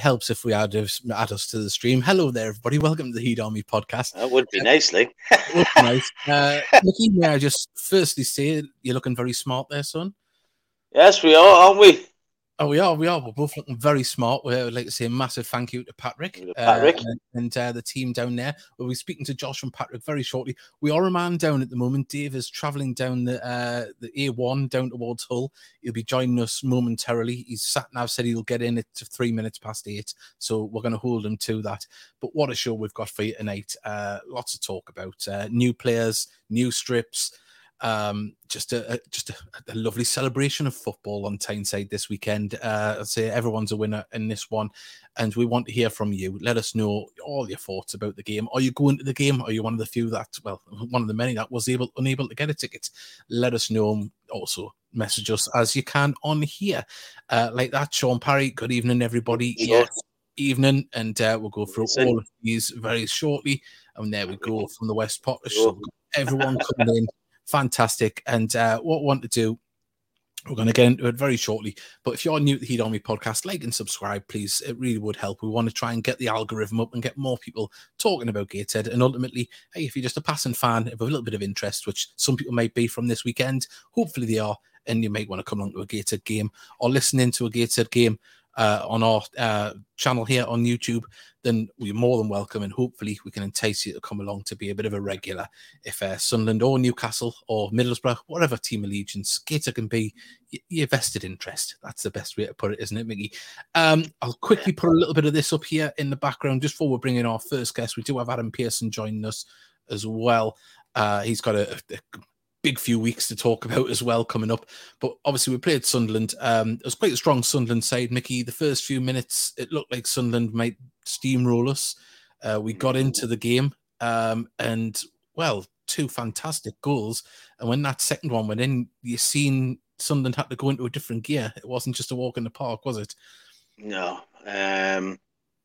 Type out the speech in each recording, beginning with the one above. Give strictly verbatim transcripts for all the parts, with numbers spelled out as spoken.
helps if we add us, add us to the stream. Hello there, everybody. Welcome to the Heat Army podcast. That would be uh, nicely. It would be nice. Uh, Mickey, may I just firstly say you're looking very smart there, son? Yes, we are, aren't we? Oh, we are. We are. We're both looking very smart. We would like to say a massive thank you to Patrick, Patrick. Uh, and, and uh, the team down there. We'll be speaking to Josh and Patrick very shortly. We are a man down at the moment. Dave is travelling down the uh, the A one down towards Hull. He'll be joining us momentarily. He's sat nav said he'll get in at three minutes past eight, so we're going to hold him to that. But what a show we've got for you tonight. Uh, lots to talk about. Uh, new players, new strips. Um, just a, a just a, a lovely celebration of football on Tyneside this weekend. Uh, I'd say everyone's a winner in this one, and we want to hear from you. Let us know all your thoughts about the game. Are you going to the game? Are you one of the few that, well, one of the many that was able unable to get a ticket? Let us know. Also, message us as you can on here, uh, like that. Sean Parry, good evening, everybody. Sure. Yes, evening, and uh, we'll go through Listen. all of these very shortly. And there we go from the West Potters. So everyone coming in. Fantastic. And uh, what we want to do, we're going to get into it very shortly. But if you're new to the Heat Army podcast, like and subscribe, please. It really would help. We want to try and get the algorithm up and get more people talking about Gateshead. And ultimately, hey, if you're just a passing fan of a little bit of interest, which some people might be from this weekend, hopefully they are, and you might want to come along to a Gateshead game or listen into a Gateshead game uh, on our uh, channel here on YouTube, then we're more than welcome, and hopefully we can entice you to come along to be a bit of a regular. If uh, Sunderland or Newcastle or Middlesbrough, whatever team allegiance, Gator can be your vested interest. That's the best way to put it, isn't it, Mickey? Um, I'll quickly put a little bit of this up here in the background just before we bring in our first guest. We do have Adam Pearson joining us as well. Uh, he's got a, a big few weeks to talk about as well coming up. But obviously we played Sunderland. Um, it was quite a strong Sunderland side, Mickey. The first few minutes, it looked like Sunderland might steamroll us. Uh, we got into the game um, and, well, two fantastic goals. And when that second one went in, you seen Sunderland had to go into a different gear. It wasn't just a walk in the park, was it? No. Um,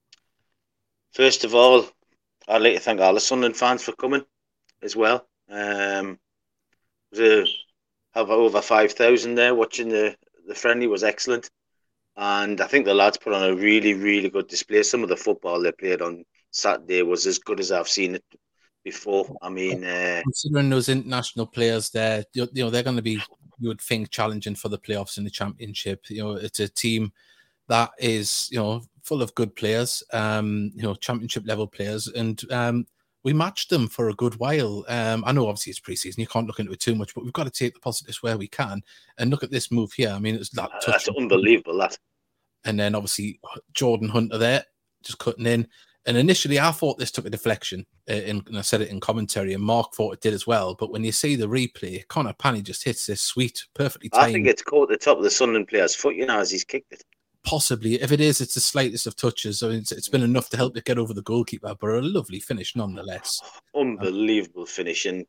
first of all, I'd like to thank all the Sunderland fans for coming as well. Um, to have over five thousand there watching the, the friendly was excellent. And I think the lads put on a really, really good display. Some of the football they played on Saturday was as good as I've seen it before. I mean... Uh, Considering those international players there, you know, they're going to be, you would think, challenging for the playoffs in the Championship. You know, it's a team that is, you know, full of good players, um, you know, Championship level players. And um, we matched them for a good while. Um, I know obviously it's pre-season, you can't look into it too much, but we've got to take the positives where we can. And look at this move here. I mean, it's that That's unbelievable, that. And then obviously Jordan Hunter there, just cutting in. And initially I thought this took a deflection, uh, in, and I said it in commentary, and Mark thought it did as well. But when you see the replay, Connor Panny just hits this sweet, perfectly timed. I think it's caught the top of the Sunderland player's foot, you know, as he's kicked it. Possibly. If it is, it's the slightest of touches. So it's, it's been enough to help it get over the goalkeeper, but a lovely finish nonetheless. Unbelievable um, finish. And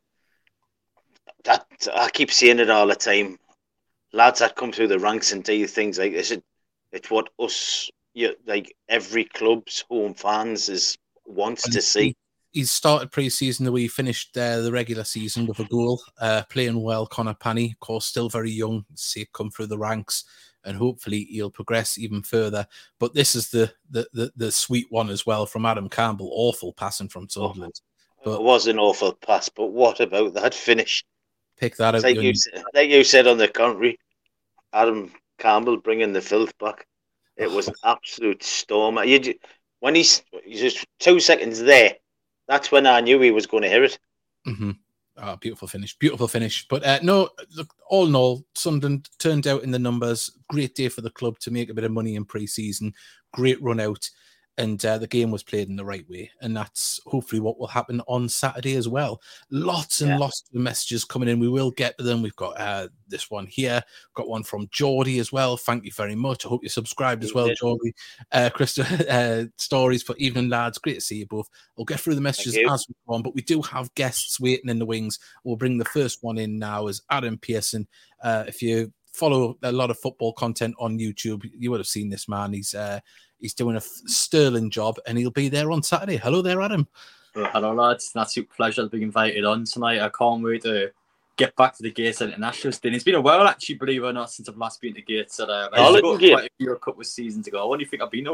that, I keep saying it all the time. Lads that come through the ranks and do things like this, it, it's what us, you, like every club's home fans is wants and to see. He's started pre-season the way he finished uh, the regular season with a goal, uh, playing well. Connor Panny, of course, still very young. See it come through the ranks, and hopefully he'll progress even further. But this is the the the, the sweet one as well from Adam Campbell. Awful passing from Sunderland. Oh, but it was an awful pass, but what about that finish? Pick that out. Like you, like you said on the commentary, Adam Campbell bringing the filth back. It was an absolute storm. You, when he's just two seconds there, that's when I knew he was going to hit it. Mm-hmm. Oh, beautiful finish, beautiful finish. But uh, no, look, all in all, Sunderland turned out in the numbers. Great day for the club to make a bit of money in pre-season. Great run out. And uh, the game was played in the right way. And that's hopefully what will happen on Saturday as well. Lots and yeah. lots of messages coming in. We will get to them. We've got uh, this one here. We've got one from Geordie as well. Thank you very much. I hope you subscribed as well, Geordie. Uh, Krista, uh, stories for evening, lads. Great to see you both. We'll get through the messages as we go on, but we do have guests waiting in the wings. We'll bring the first one in now as Adam Pearson. Uh, if you follow a lot of football content on YouTube, you would have seen this man. He's... Uh, He's doing a sterling job, and he'll be there on Saturday. Hello there, Adam. Uh, hello, lads. It's an absolute pleasure to be invited on tonight. I can't wait to get back to the Gateshead International Stadium. It's been a while, actually, believe it or not, since I've last been to Gateshead. Uh, I used to go quite a few a couple of seasons ago. What do you think I've been over?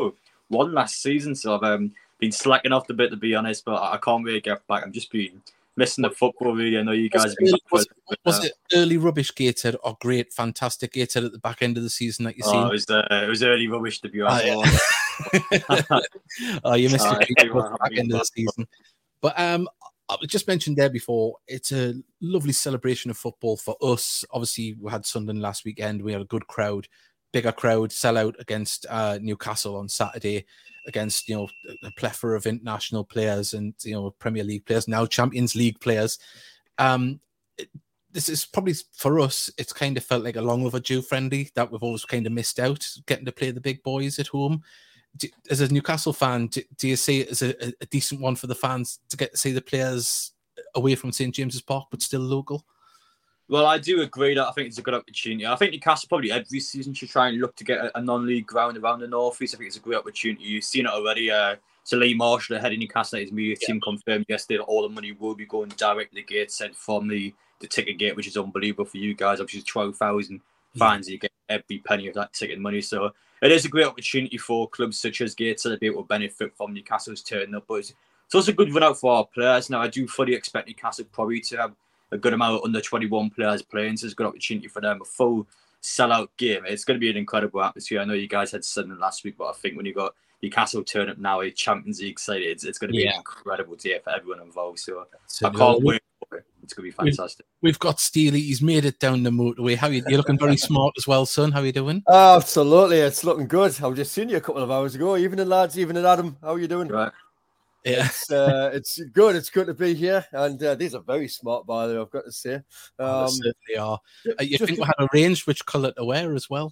won last season. So I've um, been slacking off a bit, to be honest, but I can't really get back. I'm just been missing the football, really. I know you guys was have been... It, was, it, was it early rubbish Gateshead or great, fantastic Gateshead at the back end of the season that you've oh, seen? It was, uh, it was early rubbish, to be honest. Oh, yeah. oh you missed oh, it at the back end of the season. But um, I just mentioned there before, it's a lovely celebration of football for us. Obviously, we had Sunderland last weekend. We had a good crowd, bigger crowd, sell out against uh, Newcastle on Saturday, against, you know, a plethora of international players and, you know, Premier League players, now Champions League players. Um, it, this is probably, for us, it's kind of felt like a long overdue friendly that we've always kind of missed out, getting to play the big boys at home. Do, as a Newcastle fan, do, do you see it as a, a decent one for the fans to get to see the players away from Saint James's Park, but still local? Well, I do agree that I think it's a good opportunity. I think Newcastle probably every season should try and look to get a, a non-league ground around the North East. I think it's a great opportunity. You've seen it already. Uh, so Lee Marshall, the head of Newcastle, his media yeah. team confirmed yesterday that all the money will be going directly to Gateshead from the, the ticket gate, which is unbelievable for you guys. Obviously, twelve thousand fans, yeah. you get every penny of that ticket money. So it is a great opportunity for clubs such as Gateshead to be able to benefit from Newcastle's turning up. But it's, it's also a good run out for our players. Now, I do fully expect Newcastle probably to have a good amount of under twenty-one players playing, so it's a good opportunity for them. A full sellout game. It's going to be an incredible atmosphere. I know you guys had something last week, but I think when you got Newcastle turn up now, a Champions League side, it's, it's going to be yeah. an incredible day for everyone involved. So Absolutely. I can't wait for it. It's going to be fantastic. We've, we've got Steely. He's made it down the motorway. How are you? You're looking very smart as well, son. How are you doing? Oh, absolutely. It's looking good. I was just seeing you a couple of hours ago. Evening, lads. Evening, Adam. How are you doing? Right. Yeah, it's, uh, it's good. It's good to be here, and uh, these are very smart, by the way, I've got to say. Um, oh, they certainly are. Uh, you think we had arranged which colour to wear as well?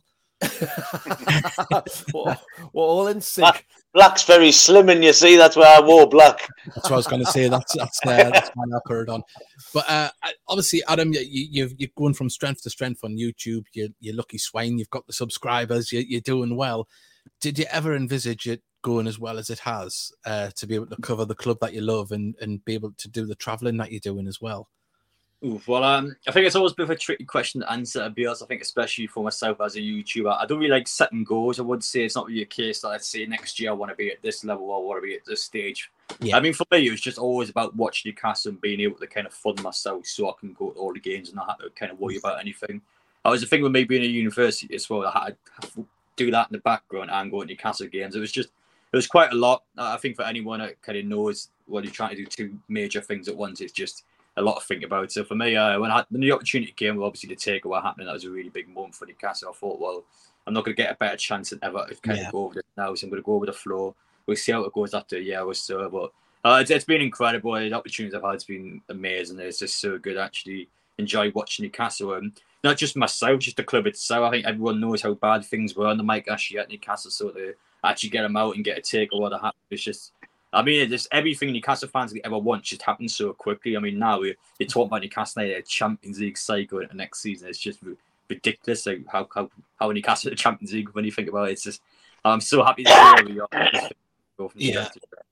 we're, we're all in sync. Black, black's very slim, and you see that's why I wore black. That's what I was going to say. That's that's uh, that's why I put it on. But uh, obviously, Adam, you, you you're going from strength to strength on YouTube. You you're lucky swine. You've got the subscribers. You, you're doing well. Did you ever envisage it going as well as it has, uh, to be able to cover the club that you love and, and be able to do the travelling that you're doing as well? Ooh, well, um, I think it's always a bit of a tricky question to answer, to be honest. I think especially for myself as a YouTuber, I don't really like setting goals. I would say it's not really a case that I'd say next year I want to be at this level or I want to be at this stage. Yeah. I mean, for me, it was just always about watching Newcastle and being able to kind of fund myself so I can go to all the games and not have to kind of worry about anything. That was the thing with me being at university as well. I had to do that in the background and go to Newcastle games. It was just It was quite a lot. I think for anyone that kind of knows what you're trying to do two major things at once, it's just a lot to think about. So for me, uh, when, I, when the opportunity came, well, obviously the takeaway happening, that was a really big moment for Newcastle. I thought, well, I'm not going to get a better chance than ever to kind yeah. of go over this now, so I'm going to go over the floor. We'll see how it goes after a year or so. But uh, it's, it's been incredible. The opportunities I've had has been amazing. It's just so good. I actually enjoy watching Newcastle. And not just myself, just the club itself. I think everyone knows how bad things were on the Mike Ashley at Newcastle, so to actually get them out and get a takeover that happened, it's just, I mean, it's just everything Newcastle fans could ever want just happened so quickly. I mean, now we're, you're talking about Newcastle United, a Champions League side going into next season. It's just ridiculous like how how how Newcastle the Champions League when you think about it. It's just, I'm so happy to see where we are. Yeah,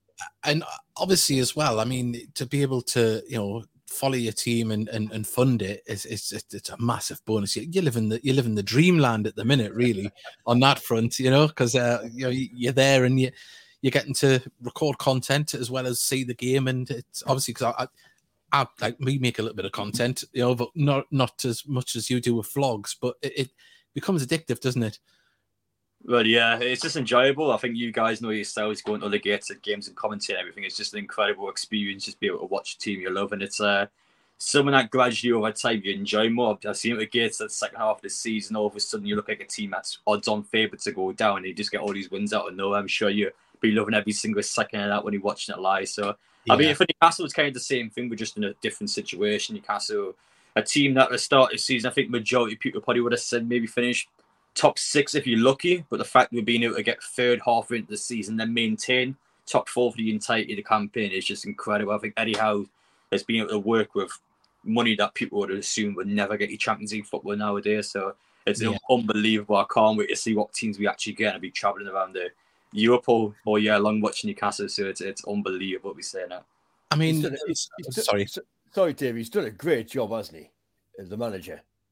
and obviously as well, I mean, to be able to, you know, follow your team and, and, and fund it is it's, it's it's a massive bonus. You, you live in the you live in the dreamland at the minute, really, on that front, you know, because uh, you know you're there and you you're getting to record content as well as see the game, and it's obviously because I, I, I like we make a little bit of content, you know, but not not as much as you do with vlogs, but it, it becomes addictive, doesn't it? Well, yeah, it's just enjoyable. I think you guys know yourselves going to the gates at games and commenting and everything. It's just an incredible experience, just be able to watch a team you love. And it's uh, something that gradually over time you enjoy more. I've seen it with Gates that second half of the season, all of a sudden you look like a team that's odds on favourite to go down. And you just get all these wins out of nowhere. I'm sure you'll be loving every single second of that when you're watching it live. So, yeah. I mean, for Newcastle, it's kind of the same thing, but just in a different situation. Newcastle, a team that at the start of the season, I think majority of people probably would have said maybe finish top six if you're lucky, but the fact that we've been able to get third half into the season, then maintain top four for the entirety of the campaign is just incredible. I think Eddie Howe has been able to work with money that people would assume would never get you Champions League football nowadays. So it's yeah. unbelievable. I can't wait to see what teams we actually get and be travelling around the Europe all, all year long watching Newcastle. So it's it's unbelievable what we say now. I mean, he's done, he's, he's sorry, done, sorry, Dave. He's done a great job, hasn't he, as the manager?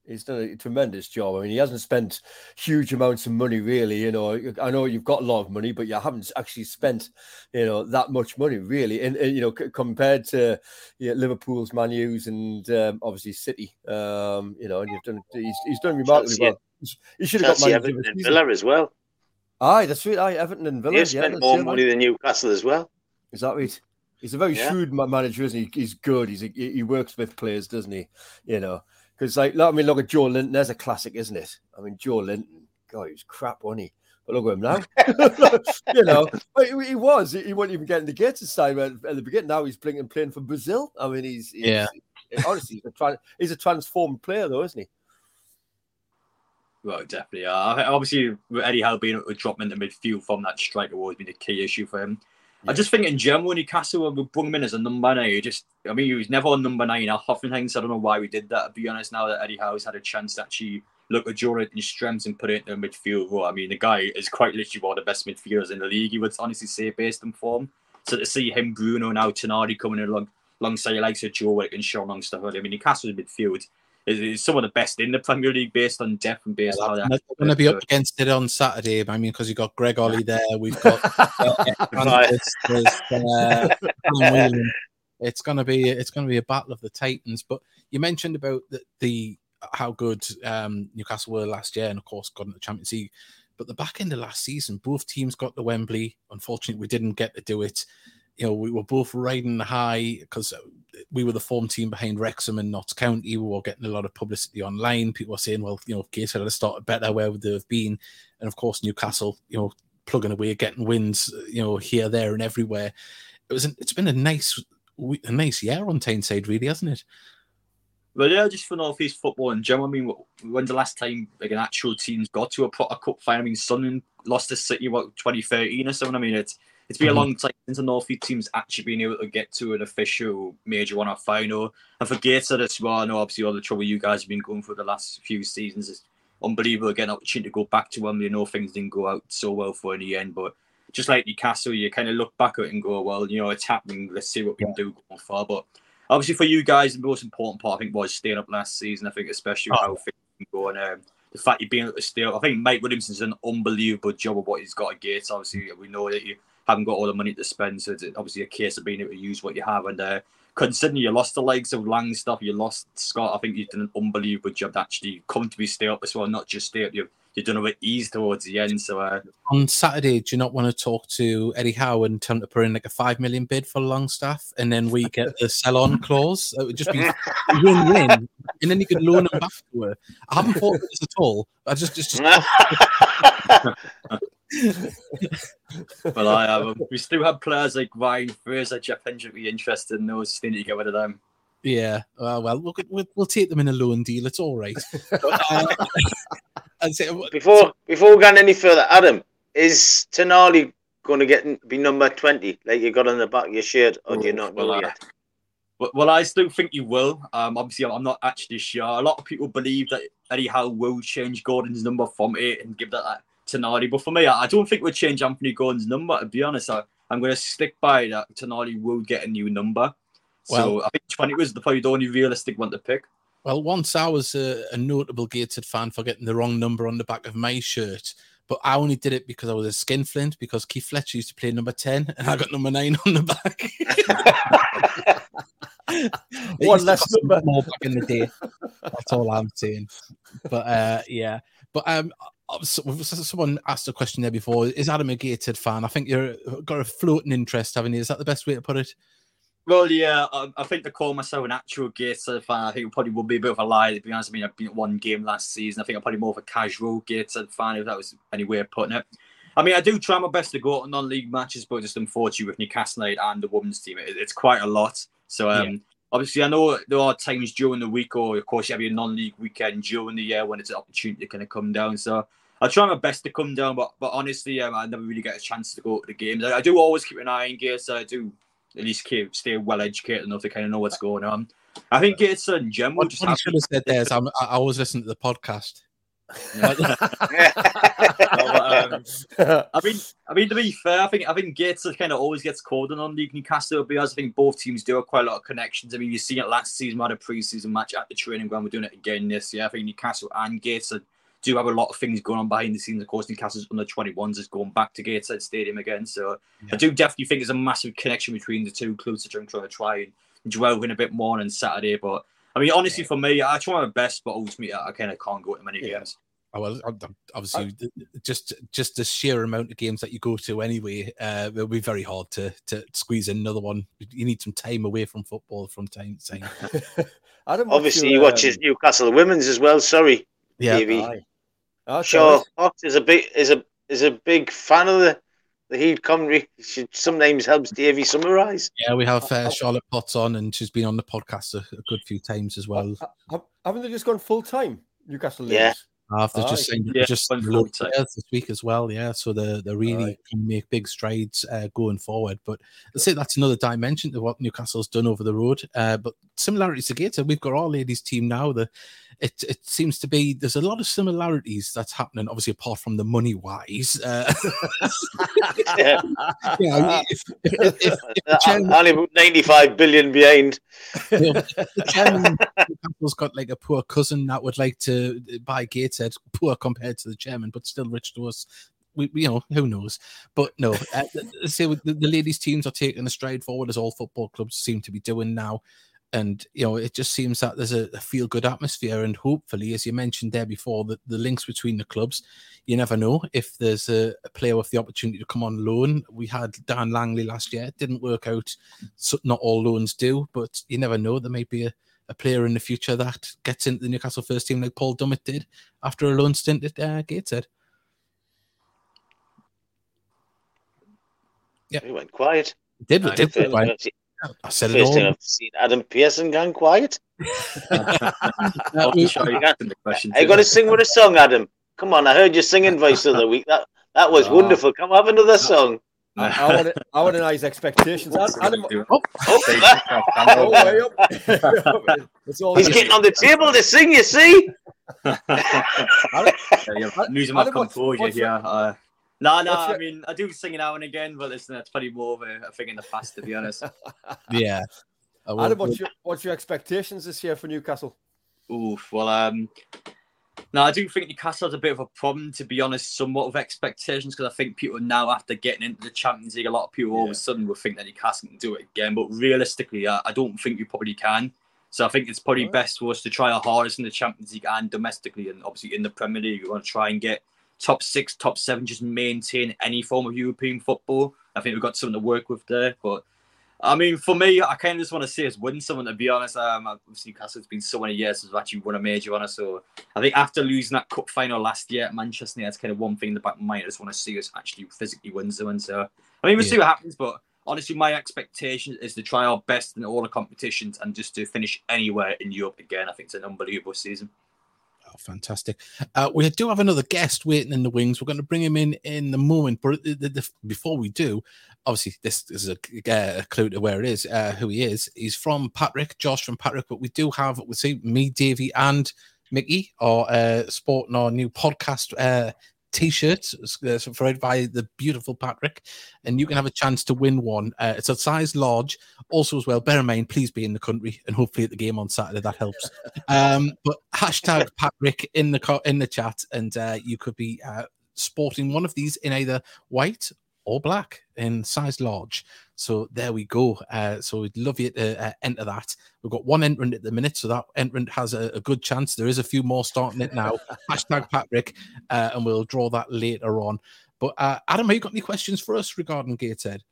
He's done a tremendous job. I mean, he hasn't spent huge amounts of money, really. You know, I know you've got a lot of money, but you haven't actually spent, you know, that much money, really. And, and you know, c- compared to you know, Liverpool's, Man U's, and um, obviously City, um, you know, and you've done, he's, he's done remarkably Chelsea, well. He should have got Chelsea, Man Everton, and Villa as well. Aye, that's right. Aye, Everton and Villa. They've spent yeah, more yeah, money than Newcastle as well. Is that right? He's a very Yeah. shrewd ma- manager, isn't he? He's good. He's a, he works with players, doesn't he? You know, because like, I mean, look at Joe Linton. There's a classic, isn't it? I mean, Joe Linton. God, he was crap, wasn't he? But look at him now. You know, he, he was. He, he wasn't even getting the gates this time at, at the beginning. Now he's playing playing for Brazil. I mean, he's, he's Yeah. honestly, he's a, tra- he's a transformed player, though, isn't he? Well, definitely. Uh, obviously, with Eddie Howe being able to drop into midfield from that striker has been a key issue for him. Yeah. I just think in general, Newcastle, we brought him in as a number nine. He just, I mean, he was never on number nine at Hoffenheim, so I don't know why we did that. To be honest, now that Eddie Howe's had a chance to actually look at Jonathan's strengths and put it into a midfield role, I mean, the guy is quite literally one of the best midfielders in the league, you would honestly say, based on form. So to see him, Bruno, now Tonali coming in along, alongside the likes of Joe Wick and Sean and stuff, I mean, Newcastle's midfield is, is some of the best in the Premier League based on depth and based Yeah, on how they're going to be up against it on Saturday. I mean, because you've got Greg Ollie there, we've got uh, Francis, there's, uh, it's going to be it's going to be a battle of the Titans. But you mentioned about the, the how good um, Newcastle were last year, and of course got into the Champions League. But the back end of last season, both teams got to Wembley. Unfortunately, we didn't get to do it. You know, we were both riding the high because we were the form team behind Wrexham and Notts County. We were getting a lot of publicity online. People were saying, well, you know, if Gateshead had started better, where would they have been? And of course, Newcastle, you know, plugging away, getting wins, you know, here, there, and everywhere. It was. An, it's been a nice, a nice year on Tyneside, really, hasn't it? Well, yeah, just for North East football in general. I mean, when's the last time like an actual team's got to a proper cup final? I mean, Sunderland lost to City, what, twenty thirteen or something? I mean, it's it's been mm-hmm. a long time since the North East team's actually been able to get to an official major one or final. And for Gateshead as well, I know obviously all the trouble you guys have been going through the last few seasons is unbelievable. Again, opportunity to go back to Wembley. I know things didn't go out so well for in the end, but just like Newcastle, you kind of look back at it and go, well, you know, it's happening. Let's see what we can do going forward. But obviously, for you guys, the most important part, I think, was staying up last season. I think, especially oh. how things can go. And um, the fact you've been able to stay up. I think Mike Williamson's done an unbelievable job of what he's got at Gates. Obviously, we know that you haven't got all the money to spend. So it's obviously a case of being able to use what you have. And uh, considering you lost the likes of Langstaff, you lost Scott, I think you've done an unbelievable job to actually come to be stay up as well, not just stay up. You've, you've done it with ease towards the end. So uh, on Saturday, do you not want to talk to Eddie Howe and tell him to put in like a five million bid for Longstaff, and then we get the sell-on clause? It would just be win-win, and then you could loan him back to her. I haven't thought of this at all. I just just. just... Well, I um, we still have players like Ryan Fraser, Jeff Hendrick be interested in those. Still need to get rid of them. Yeah, uh, well, look, we'll, we'll take them in a loan deal. It's all right. uh, say, before before we go any further, Adam, is Tonali going to get be number twenty like you got on the back of your shirt, or do you not know well, yet? Uh, well, I still think you will. Um, obviously, I'm not actually sure. A lot of people believe that Eddie Howe will change Gordon's number from eight and give that to Tonali. But for me, I don't think we'll change Anthony Gordon's number. To be honest, I, I'm going to stick by that. Tonali will get a new number. So well, I think twenty was the probably the only realistic one to pick. Well, once I was a, a notable Gateshead fan for getting the wrong number on the back of my shirt, but I only did it because I was a skinflint, because Keith Fletcher used to play number ten, and I got number nine on the back. One less number more back in the day. That's all I'm saying. But uh, yeah, but um, someone asked a question there before. Is Adam a Gateshead fan? I think you've got a floating interest, haven't you? Is that the best way to put it? Well, yeah, I, I think to call myself an actual Gateshead fan, I think it probably would be a bit of a lie, to be honest. I mean, I've been at one game last season. I think I'm probably more of a casual Gateshead fan, if that was any way of putting it. I mean, I do try my best to go to non-league matches, but just unfortunately with Newcastle United and the women's team, it, it's quite a lot. So, um, yeah. Obviously, I know there are times during the week, or of course, you have your non-league weekend during the year when it's an opportunity to kind of come down. So, I try my best to come down, but but honestly, um, I never really get a chance to go to the games. I, I do always keep an eye on Gates. So I do at least keep, stay well educated enough to kind of know what's going on. I think it's in general. What, what you should have said there is I'm, I always listen to the podcast. No, um, I mean, I mean to be fair, I think I think Gateshead kind of always gets called on League Newcastle because I think both teams do have quite a lot of connections. I mean, you seen it last season. We had a pre-season match at the training ground. We're doing it again this year. I think Newcastle and Gateshead do have a lot of things going on behind the scenes. Of course, Newcastle's under twenty-ones is going back to Gateshead Stadium again. So yeah. I do definitely think there's a massive connection between the two clubs that I'm trying to try and dwell in a bit more on Saturday. But I mean, honestly, for me, I try my best, but ultimately, I kind of can't go to many yeah. games. Oh, well, obviously, I, just just the sheer amount of games that you go to anyway, uh, it'll be very hard to to squeeze in another one. You need some time away from football from time to time. Obviously, you watch um, Newcastle women's as well. Sorry, yeah. Davey. Oh, Shaw Fox is a big is a is a big fan of the the Heat commentary. She sometimes helps Davey summarise. Yeah, we have uh, Charlotte Potts on, and she's been on the podcast a, a good few times as well. Uh, haven't they just gone full time, Newcastle? Yeah. Ladies? After just saying yeah, just this week as well, yeah. So they they really right. can make big strides uh, going forward. But let's say that's another dimension to what Newcastle's done over the road. Uh, but similarities to Gateshead, we've got our ladies team now. The it it seems to be there's a lot of similarities that's happening. Obviously, apart from the money wise. Uh, yeah, yeah if, if, if, if the chairman, only ninety-five billion behind. You know, the chairman Newcastle's got like a poor cousin that would like to buy Gateshead. Poor compared to the chairman, but still rich to us. We, you know, who knows? But no, uh, say the, the ladies' teams are taking a stride forward as all football clubs seem to be doing now, and you know, it just seems that there's a, a feel-good atmosphere, and hopefully, as you mentioned there before, that the links between the clubs, you never know if there's a, a player with the opportunity to come on loan. We had Dan Langley last year; it didn't work out. So not all loans do, but you never know. There may be a a player in the future that gets into the Newcastle first team like Paul Dummett did after a loan stint at uh, Gateshead. Yeah, he went quiet. He did, no, did first, quiet. I said first it all. thing I've seen Adam Pearson gone quiet. no, we, sure you got I got to sing with a song, Adam. Come on, I heard your singing voice the other week. That that was oh. wonderful. Come have another song. I, I want to, I want to know his expectations. Adam, oh, oh. oh, way up. He's getting on the table to sing, you see? Adam, yeah, losing my composure here. Uh, no, no, I mean, I do sing it now and again, but listen, that's probably more of a, a thing in the past, to be honest. Yeah. Adam, what's your, what's your expectations this year for Newcastle? Oof, well, um... No, I do think Newcastle has a bit of a problem, to be honest, somewhat of expectations, because I think people now, after getting into the Champions League, a lot of people yeah. all of a sudden will think that Newcastle can do it again. But realistically, I, I don't think you probably can. So I think it's probably right. best for us to try our hardest in the Champions League and domestically, and obviously in the Premier League. We want to try and get top six, top seven, just maintain any form of European football. I think we've got something to work with there. But I mean, for me, I kind of just want to see us win something, to be honest. Um, obviously, Newcastle, it's been so many years since we've actually won a major on us. So I think after losing that cup final last year at Manchester, that's kind of one thing in the back of my mind. I just want to see us actually physically win something. So, I mean, we'll yeah. see what happens. But honestly, my expectation is to try our best in all the competitions and just to finish anywhere in Europe again. I think it's an unbelievable season. Oh, fantastic. Uh, we do have another guest waiting in the wings. We're going to bring him in in the moment. But the, the, the, before we do, obviously, this is a, a clue to where it is, uh, who he is. He's from Patrick, Josh from Patrick. But we do have, we see me, Davey, and Mickey are uh, sporting our new podcast uh, T-shirt uh, provided by the beautiful Patrick, and you can have a chance to win one. Uh, it's a size large. Also, as well, bear in mind, please be in the country and hopefully at the game on Saturday. That helps. Um, but hashtag Patrick in the co- in the chat, and uh, you could be uh, sporting one of these in either white or black in size large. So there we go. Uh, so we'd love you to uh, enter that. We've got one entrant at the minute, so that entrant has a, a good chance. There is a few more starting it now. Hashtag Patrick, uh, and we'll draw that later on. But uh, Adam, have you got any questions for us regarding Gateshead?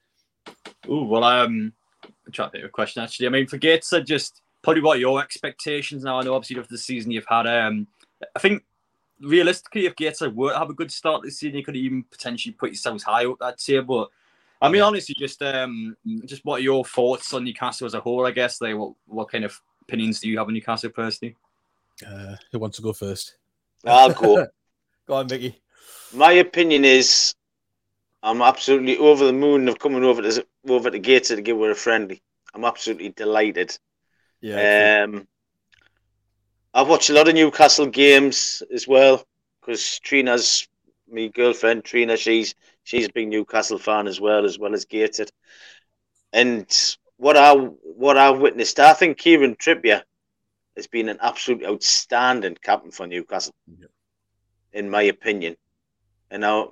Oh, well, um, I'm trying to think of a question, actually. I mean, for Gateshead, just probably what are your expectations now? I know, obviously, after the season you've had, um, I think, realistically, if Gateshead were to have a good start this season, you could even potentially put yourselves high up that tier. But I mean, yeah. honestly, just um, just what are your thoughts on Newcastle as a whole? I guess like what what kind of opinions do you have on Newcastle personally? Uh, who wants to go first? I'll go. Go on, Mickey. My opinion is, I'm absolutely over the moon of coming over to over to Gateshead to give her a friendly. I'm absolutely delighted. Yeah. Um, I've watched a lot of Newcastle games as well. because Trina's my girlfriend. Trina, she's she's a big Newcastle fan as well, as well as Gated. And what I what I've witnessed, I think Kieran Trippier has been an absolute outstanding captain for Newcastle, yeah. in my opinion. And now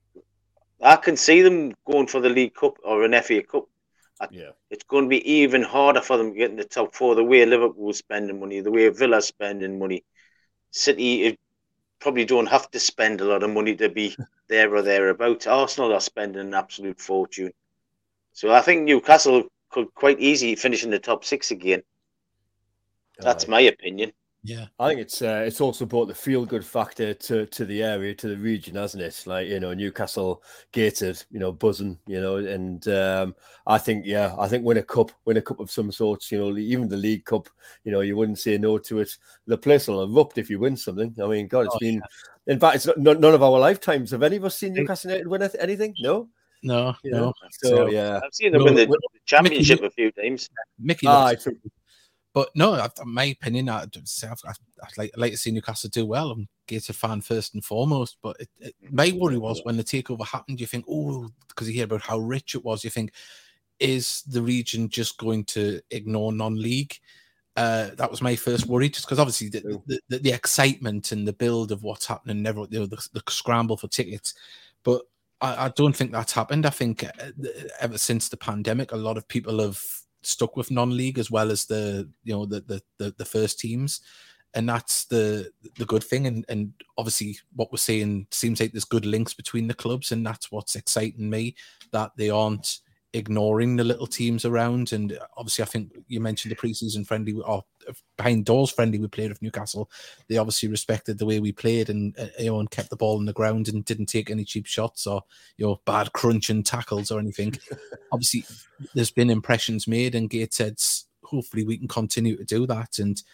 I can see them going for the League Cup or an F A Cup. I, yeah. It's going to be even harder for them to get in the top four. The way Liverpool's spending money, the way Villa's spending money, City probably don't have to spend a lot of money to be there or thereabouts. Arsenal are spending an absolute fortune. So I think Newcastle could quite easily finish in the top six again. That's uh, my opinion. Yeah, I think it's uh, it's also brought the feel good factor to to the area, to the region, hasn't it? Like, you know, Newcastle gated, you know, buzzing, you know, and um, I think yeah, I think win a cup, win a cup of some sorts, you know, even the League Cup, you know, you wouldn't say no to it. The place will erupt if you win something. I mean, God, it's oh, been. Yeah. In fact, it's not, none of our lifetimes. Have any of us seen Newcastle United win anything? No. No, you no. Know? So yeah, I've seen them no, win the, the championship Mickey, a few times. Mickey, ah, but no, in my opinion, I'd, I'd, I'd, like, I'd like to see Newcastle do well. I'm a Gator fan first and foremost. But it, it, my worry was when the takeover happened, you think, oh, because you hear about how rich it was, you think, is the region just going to ignore non-league? Uh, that was my first worry, just because obviously the, the, the, the excitement and the build of what's happening, never you know, the, the scramble for tickets, but I, I don't think that's happened. I think ever since the pandemic, a lot of people have stuck with non-league as well as the you know the the the, the first teams, and that's the the good thing. And and obviously what we're seeing seems like there's good links between the clubs, and that's what's exciting me, that they aren't ignoring the little teams around. And obviously I think you mentioned the preseason friendly or behind doors friendly we played with Newcastle. They obviously respected the way we played and uh, you know and kept the ball on the ground and didn't take any cheap shots or you know bad crunching tackles or anything. Obviously there's been impressions made, and Gateshead's hopefully we can continue to do that. And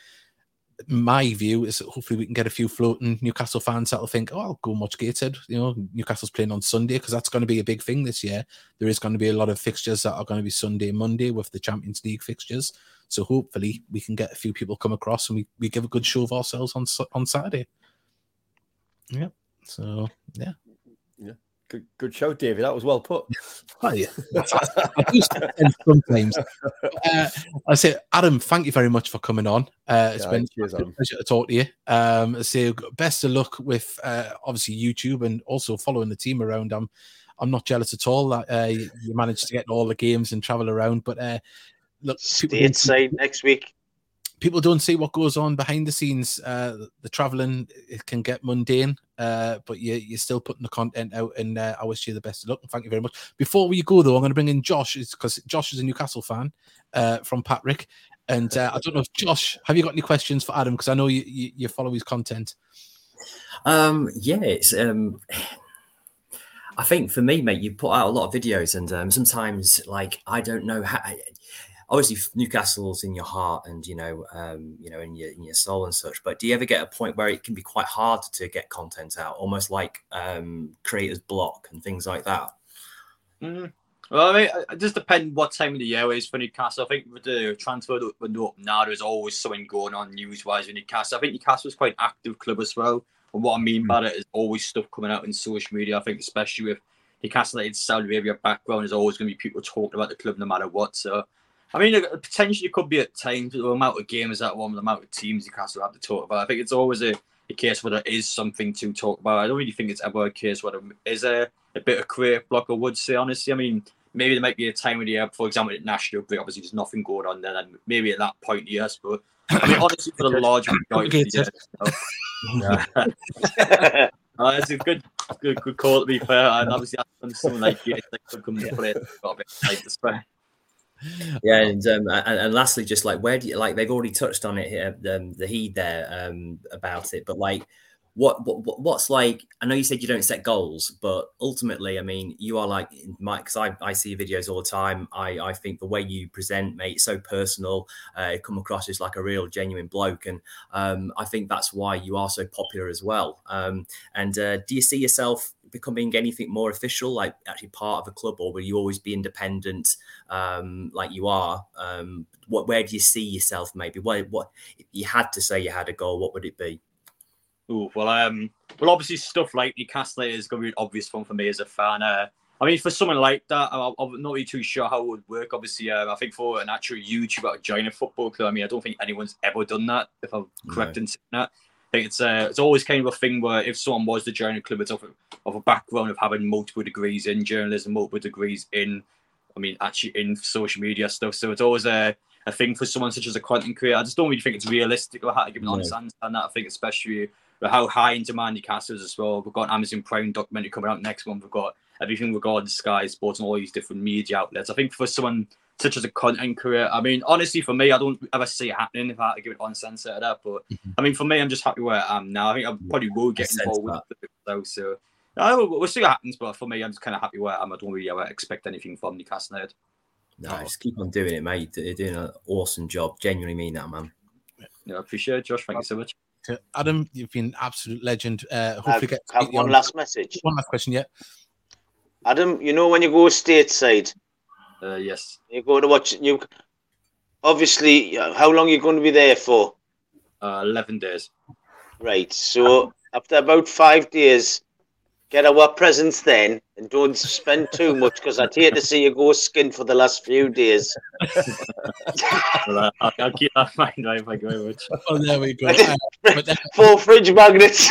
my view is that hopefully we can get a few floating Newcastle fans that'll think, oh, I'll go and watch Gateshead. You know, Newcastle's playing on Sunday, because that's going to be a big thing this year. There is going to be a lot of fixtures that are going to be Sunday, Monday with the Champions League fixtures. So hopefully we can get a few people come across and we, we give a good show of ourselves on on Saturday. Yeah. So, yeah. Yeah. Good, good show, David. That was well put. Oh, yeah. I do sometimes. Uh, I say, Adam, thank you very much for coming on. Uh, it's yeah, been cheers, a pleasure to talk to you. Um, I say, best of luck with uh, obviously YouTube and also following the team around. I'm, I'm not jealous at all that uh, you managed to get all the games and travel around. But uh, look, stateside next week. People don't see what goes on behind the scenes. Uh, the traveling, it can get mundane, uh, but you, you're still putting the content out, and uh, I wish you the best of luck. And thank you very much. Before we go, though, I'm going to bring in Josh, because Josh is a Newcastle fan uh, from Patrick. And uh, I don't know if, Josh, have you got any questions for Adam? Because I know you, you, you follow his content. Um, yeah, it's... Um... I think for me, mate, you put out a lot of videos, and um, sometimes, like, I don't know how... Obviously, Newcastle's in your heart and, you know, um, you know, in your in your soul and such. But do you ever get a point where it can be quite hard to get content out, almost like um, creators block and things like that? Mm. Well, I mean, it just depends what time of the year it is for Newcastle. I think with the transfer window up now, there's always something going on news-wise with Newcastle. I think Newcastle's quite an active club as well. And what I mean by it is always stuff coming out in social media. I think especially with Newcastle United Saudi Arabia background, there's always going to be people talking about the club no matter what. So, I mean, potentially could be at times the amount of games that one, the amount of teams Newcastle have to talk about. I think it's always a, a case where there is something to talk about. I don't really think it's ever a case where there is a, a bit of career block, I would say, honestly. I mean, maybe there might be a time of the year, for example, at National Grid, obviously there's nothing going on there, and maybe at that point, yes. But I mean, honestly, for the larger majority of the year, so, uh, it's a good, good, good call to be fair. And obviously, that's someone like you, that could come to play. Got a bit of time to spare. Yeah, and, um, and and lastly, just like where do you like they've already touched on it here, um, the Heed there um, about it, but like what, what what's like? I know you said you don't set goals, but ultimately, I mean, you are like Mike, because I, I see your videos all the time. I, I think the way you present, mate, it's so personal. Uh, it come across as like a real genuine bloke, and um, I think that's why you are so popular as well. Um, and uh, do you see yourself becoming anything more official, like actually part of a club, or will you always be independent um like you are? Um what where do you see yourself? Maybe what what if you had to say you had a goal, what would it be? Ooh, well, um, well, obviously stuff like Newcastle is going to be an obvious one for me as a fan. Uh, I mean, for someone like that, I'm, I'm not really too sure how it would work. Obviously, uh, I think for an actual YouTuber to join a football club, I mean, I don't think anyone's ever done that, if I'm correct No. in saying that. I think it's uh, it's always kind of a thing where if someone was to join a club, it's of a, of a background of having multiple degrees in journalism, multiple degrees in, I mean, actually in social media stuff. So it's always a, a thing for someone such as a content creator. I just don't really think it's realistic or how to give an honest answer on that. I think especially with how high in demand Newcastle is as well. We've got an Amazon Prime documentary coming out next month. We've got everything regarding Sky Sports and all these different media outlets. I think for someone such as a content career, I mean, honestly, for me, I don't ever see it happening if I had to give it honest answer to that. But Mm-hmm. I mean, for me, I'm just happy where I am now. I think I probably will get I sense involved with it though. So I will, we'll see what happens. But for me, I'm just kind of happy where I am. I don't really ever expect anything from Newcastle United. No, just keep on doing it, mate. You're doing an awesome job. Genuinely mean that, man. Yeah, I appreciate it, Josh. Thank you so much. Adam, you've been an absolute legend. Uh, hopefully, I've, get I've one last message. One last question, yeah. Adam, you know when you go stateside, Uh, yes, you go to watch. You obviously, how long are you going to be there for? uh, eleven days. Right. So after about five days, get our presents then, and don't spend too much because I'd hate to see you go skin for the last few days. Well, uh, I'll, I'll keep that in mind. Right, thank you very much. Oh, there we go. Uh, but, uh, Four fridge magnets.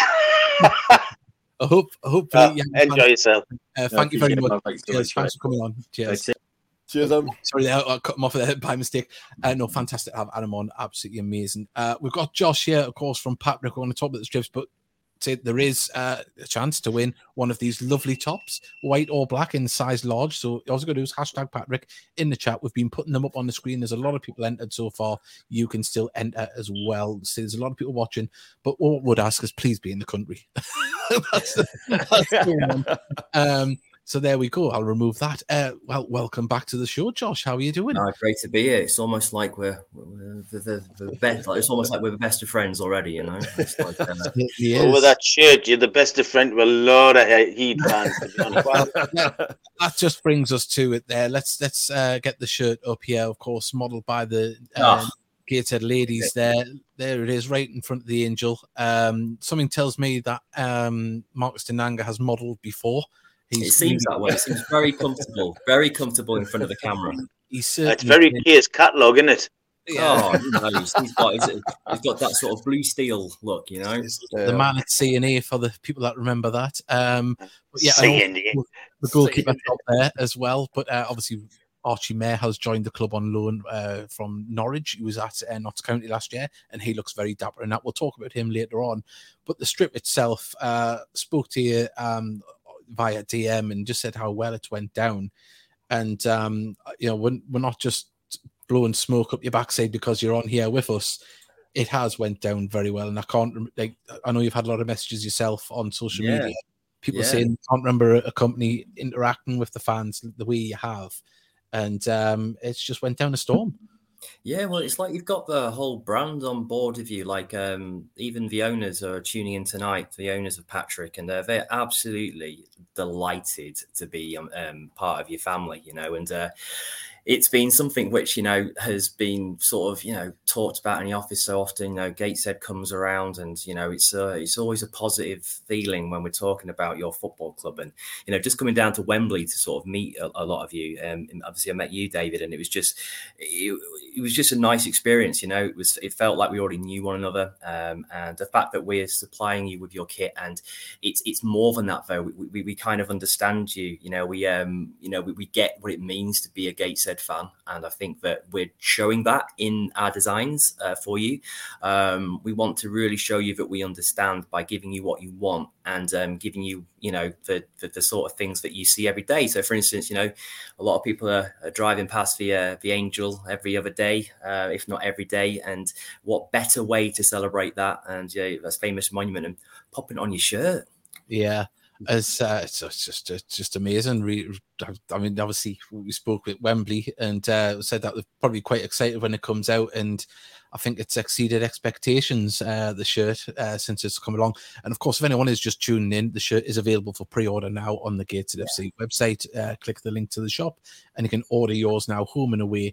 I hope, hopefully, Uh, yeah, enjoy yourself. Uh, thank you very appreciate much. it. Thanks so Cheers. much, Thanks for coming on. Cheers. That's it. Cheers, um. Sorry, I, I cut him off there by mistake. Uh, no, fantastic to have Adam on. Absolutely amazing. Uh, we've got Josh here, of course, from Patrick. We're going to talk about the strips, but say there is uh, a chance to win one of these lovely tops, white or black in size large. So all you got to do is hashtag Patrick in the chat. We've been putting them up on the screen. There's a lot of people entered so far. You can still enter as well. So there's a lot of people watching, but what would ask is please be in the country. that's the, that's the one. Um, so there we go. I'll remove that. Uh, well, welcome back to the show, Josh. How are you doing? No, great to be here. It's almost like we're, we're the, the, the best. Like, it's almost like we're the best of friends already. You know. It's like, uh, Over that shirt, you're the best of friend with a lot of Heat fans. To be honest. Well, that, that just brings us to it there. Let's let's uh, get the shirt up here, of course, modelled by the uh, Oh. Gateshead ladies there. There it is, right in front of the angel. Um, something tells me that um, Marcus Dinanga has modelled before. He's it seems that way. It seems very comfortable, very comfortable in front of the camera. He's That's certainly very Case catalogue, isn't it? yeah. Oh, who knows? He's got, he's, he's got that sort of blue steel look, you know. The man at C and A for the people that remember that. Um, but yeah, C and and A. also the goalkeeper up there as well. But uh, obviously, Archie Mayer has joined the club on loan uh, from Norwich. He was at uh, Notts County last year, and he looks very dapper in that. We'll talk about him later on. But the strip itself, uh, spoke to you um, via D M and just said how well it went down. And, um, you know, we're, we're not just blowing smoke up your backside because you're on here with us. It has went down very well. And I can't, rem- like, I know you've had a lot of messages yourself on social Yeah. media. People Yeah. saying, can't remember a company interacting with the fans the way you have. And um, it's just went down a storm. Yeah, well, it's like you've got the whole brand on board of you. Like, um, even the owners are tuning in tonight, the owners of Patrick, and they're, they're absolutely delighted to be um, um, part of your family, you know. And uh, it's been something which, you know, has been sort of, you know, talked about in the office so often. You know, Gateshead comes around, and, you know, it's uh, it's always a positive feeling when we're talking about your football club. And, you know, just coming down to Wembley to sort of meet a, a lot of you. Um, and obviously, I met you, David, and it was just, it, it was just a nice experience. You know, it was, it felt like we already knew one another. Um, and the fact that we're supplying you with your kit, and it's it's more than that, though. We, we, we kind of understand you. You know, we um, you know, we, we get what it means to be a Gateshead fan, and I think that we're showing that in our designs uh, for you. Um, we want to really show you that we understand by giving you what you want, and um, giving you, you know, the, the the sort of things that you see every day. So, for instance, you know, a lot of people are, are driving past the uh, the Angel every other day, uh, if not every day. And what better way to celebrate that? And yeah, that's famous monument and popping it on your shirt. Yeah. It's, uh, it's, it's just it's just amazing. We, I mean, obviously, we spoke with Wembley and uh, said that they're probably quite excited when it comes out, and I think it's exceeded expectations. Uh, the shirt uh, since it's come along, and of course, if anyone is just tuning in, the shirt is available for pre-order now on the Gateshead F C website. Uh, click the link to the shop, and you can order yours now, home and away.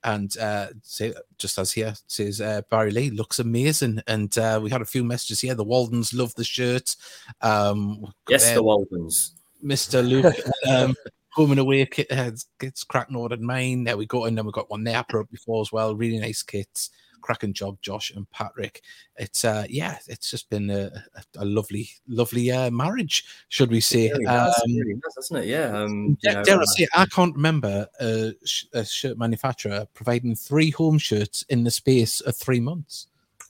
And uh, say, just as here says uh, Barry Lee looks amazing, and uh, we had a few messages here. The Waldens love the shirt. Um, yes, uh, the Waldens. Mister Luke, um, home and away kit uh, gets cracking ordered mine. There we go, and then we got one there up before as well. Really nice kits. Cracking job, Josh and Patrick. It's uh, yeah, it's just been a, a, a lovely, lovely uh, marriage, should we say? Really um, nice, really nice, isn't it? Yeah. Um, dare, you know, dare I say, I can't remember a, sh- a shirt manufacturer providing three home shirts in the space of three months,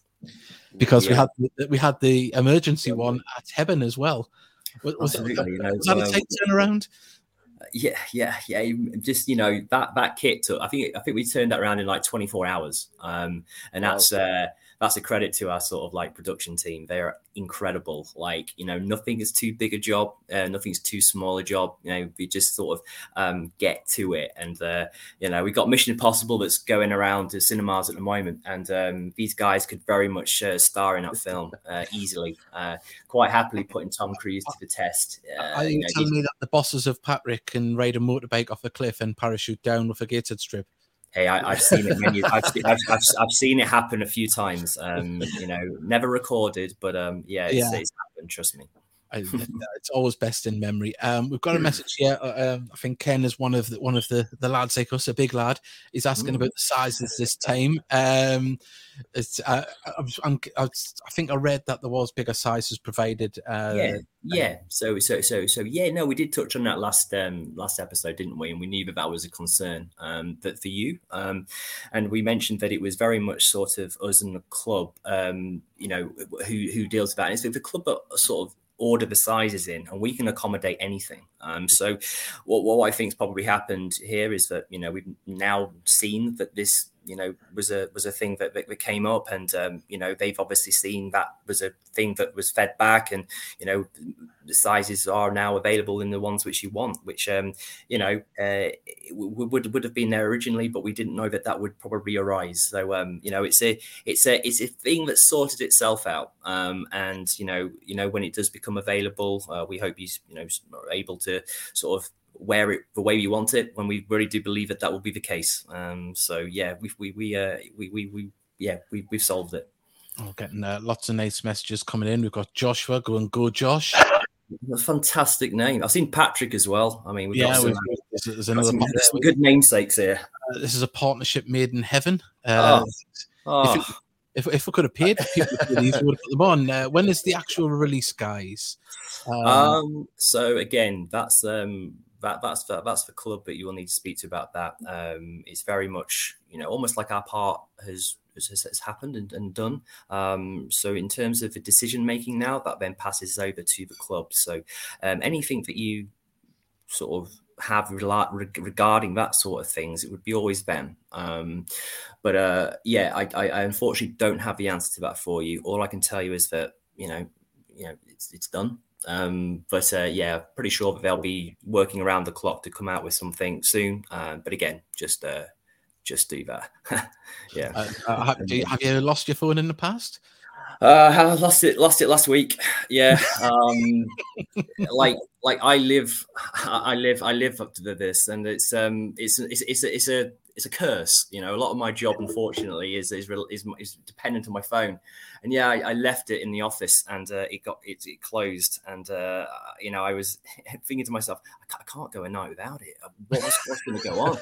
because yeah. we had we had the emergency one at Hebben as well. Was, was, that, you know, was that a tight turnaround? Yeah, yeah, yeah. Just, you know, that that kit took. I think I think we turned that around in like twenty-four hours, um, and that's wow. uh, that's a credit to our sort of like production team. They're incredible. Like, you know, nothing is too big a job, uh, nothing's too small a job. You know, we just sort of um, get to it, and uh, you know, we got Mission Impossible that's going around to cinemas at the moment, and um, these guys could very much uh, star in that film uh, easily. Uh, quite happily putting Tom Cruise to the test. Uh, Are you, you know, telling these... me that the bosses of Patrick can ride a motorbike off a cliff and parachute down with a gated strip? Hey, I, I've seen it many. I've, I've, I've, I've seen it happen a few times. Um, you know, never recorded, but um, yeah, it's, yeah. it's happened. Trust me. I, it's always best in memory. Um, we've got a message here. Uh, um, I think Ken is one of the, one of the, the lads like us, a big lad. He's asking mm. about the sizes this time. Um, it's uh, I'm, I'm, I think I read that there was bigger sizes provided. Uh, yeah, yeah. So so so so yeah. No, we did touch on that last um, last episode, didn't we? And we knew that that was a concern um, that for you. Um, and we mentioned that it was very much sort of us and the club. Um, you know, who who deals with that. And it's the club that sort of order the sizes in, and we can accommodate anything. Um, so what, what I think's probably happened here is that, you know, we've now seen that this, you know, was a was a thing that, that came up, and um, you know, they've obviously seen that was a thing that was fed back, and you know, the sizes are now available in the ones which you want, which um, you know, uh, would would have been there originally, but we didn't know that that would probably arise. So um, you know, it's a it's a it's a thing that sorted itself out, um, and you know, you know, when it does become available, uh, we hope he's you know able to sort of wear it the way you want it, when we really do believe that that will be the case. Um, so yeah, we we we uh, we, we we yeah we we've solved it. Oh, getting uh, lots of nice messages coming in. We've got Joshua going, go Josh. A fantastic name. I've seen Patrick as well. I mean, we've yeah, got some, there's, there's another some, some good namesakes here. Uh, this is a partnership made in heaven. Uh, oh. Oh. If, it, if if we could have paid for people for these, we would have put them on. Uh, when is the actual release, guys? Um, um so again, that's um that that's the, that's the club that you will need to speak to about that. Um, it's very much, you know, almost like our part has has, has happened and, and done. Um, so in terms of the decision making now, that then passes over to the club. So um, anything that you sort of have regarding that sort of things, it would be always them. Um, but uh, yeah, I, I, I unfortunately don't have the answer to that for you. All I can tell you is that, you know, you know, it's it's done. Um, but uh, yeah, pretty sure that they'll be working around the clock to come out with something soon. Uh, but again, just uh, just do that. yeah. Uh, uh, have, do you, have you lost your phone in the past? Uh, I lost it, lost it last week. Yeah. Um, like, like I live, I live, I live up to this, and it's, um, it's, it's, it's a, it's a, it's a curse. You know, a lot of my job, unfortunately, is is is, is dependent on my phone. And yeah, I, I left it in the office, and uh, it got it, it closed. And uh, you know, I was thinking to myself, I can't, I can't go a night without it. What's, what's going to go on?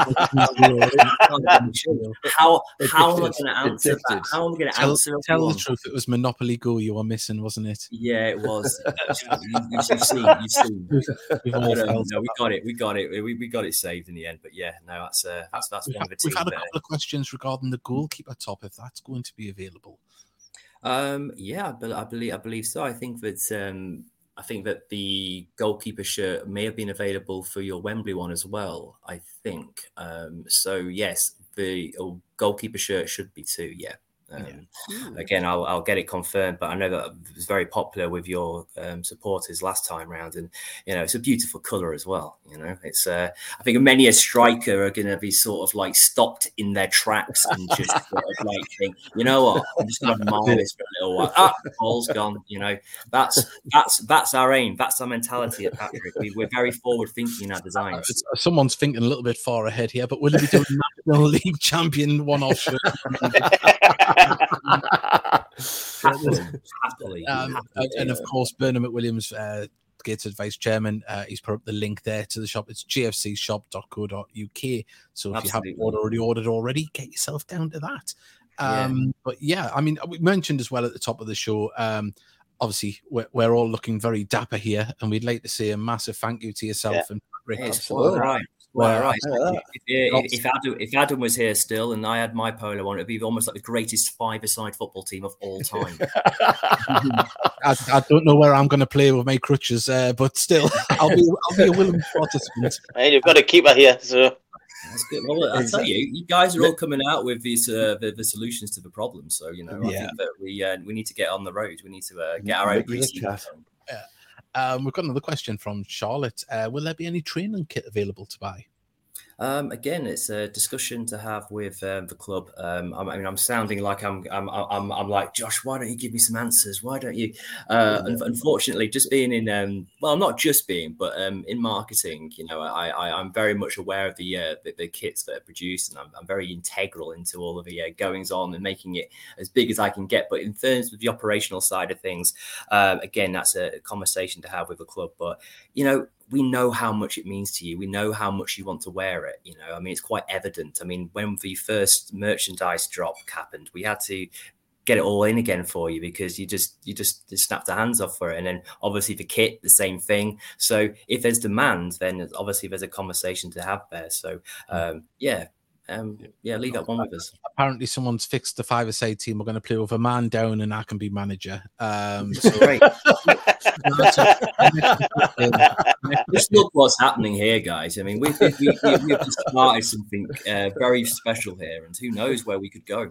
how how am I going to answer that? How am I going to answer? Tell, tell the truth. It was Monopoly Go you were missing, wasn't it? Yeah, it was. you, you, you've seen, you've seen. But, um, no, we got it. We got it. We, we got it saved in the end. But yeah, no, that's uh, that's that's we've one had, of the We've had a there. couple of questions regarding the goalkeeper top, if that's going to be available. Um, yeah, but I believe I believe so. I think that um, I think that the goalkeeper shirt may have been available for your Wembley one as well. I think um, so. Yes, the oh, goalkeeper shirt should be too. Yeah. Um, yeah. Again, I'll, I'll get it confirmed, but I know that it was very popular with your um, supporters last time round, and you know it's a beautiful colour as well. You know, it's uh, I think many a striker are going to be sort of like stopped in their tracks and just sort of like think, you know what, I'm just going to admire this for a little while. Ah, ball's gone. You know, that's that's that's our aim. That's our mentality at Patrick. We, we're very forward thinking in our designs. Someone's thinking a little bit far ahead here, but will we be doing the league champion one-off shirt. happily, happily, um, happily, and yeah. of course, Bernard McWilliams, uh, Gateshead Vice Chairman, uh, he's put up the link there to the shop. It's g f c shop dot co dot u k. So if Absolutely. you haven't already ordered already, get yourself down to that. Um, Yeah. But yeah, I mean, we mentioned as well at the top of the show, um, obviously, we're, we're all looking very dapper here, and we'd like to say a massive thank you to yourself Yeah. and Rick. It's Absolutely. quite right. Well, Quite right. yeah. If, if, if, Adam, if Adam was here still and I had my polo on, it'd be almost like the greatest five-a-side football team of all time. I, I don't know where I'm going to play with my crutches, uh, but still, I'll be I'll be a willing participant. And you've got a keeper here, so That's good. Well, I tell you, you guys are all coming out with these uh, the, the solutions to the problem. So you know, I Yeah. think that we uh, we need to get on the road. We need to uh, get our own Make it a preseason chat. going. Um, we've got another question from Charlotte. Uh, will there be any training kit available to buy? Um, again, it's a discussion to have with um, the club. Um, I mean, I'm sounding like I'm, I'm, I'm, I'm like Josh. Why don't you give me some answers? Why don't you? Uh, un- unfortunately, just being in, um, well, not just being, but um, in marketing, you know, I, I, I'm very much aware of the, uh, the the kits that are produced, and I'm, I'm very integral into all of the uh, goings on and making it as big as I can get. But in terms of the operational side of things, uh, again, that's a conversation to have with the club. But you know, we know how much it means to you. We know how much you want to wear it. You know, I mean, it's quite evident. I mean, when the first merchandise drop happened, we had to get it all in again for you because you just you just, just snapped the hands off for it. And then obviously the kit, the same thing. So if there's demand, then obviously there's a conversation to have there. So um, yeah. Um, yeah, leave that one with us. Apparently, someone's fixed the five-a-side team. We're going to play with a man down, and I can be manager. Um, so Great. Just look what's happening here, guys. I mean, we've, we've, we've, we've just started something uh, very special here, and who knows where we could go.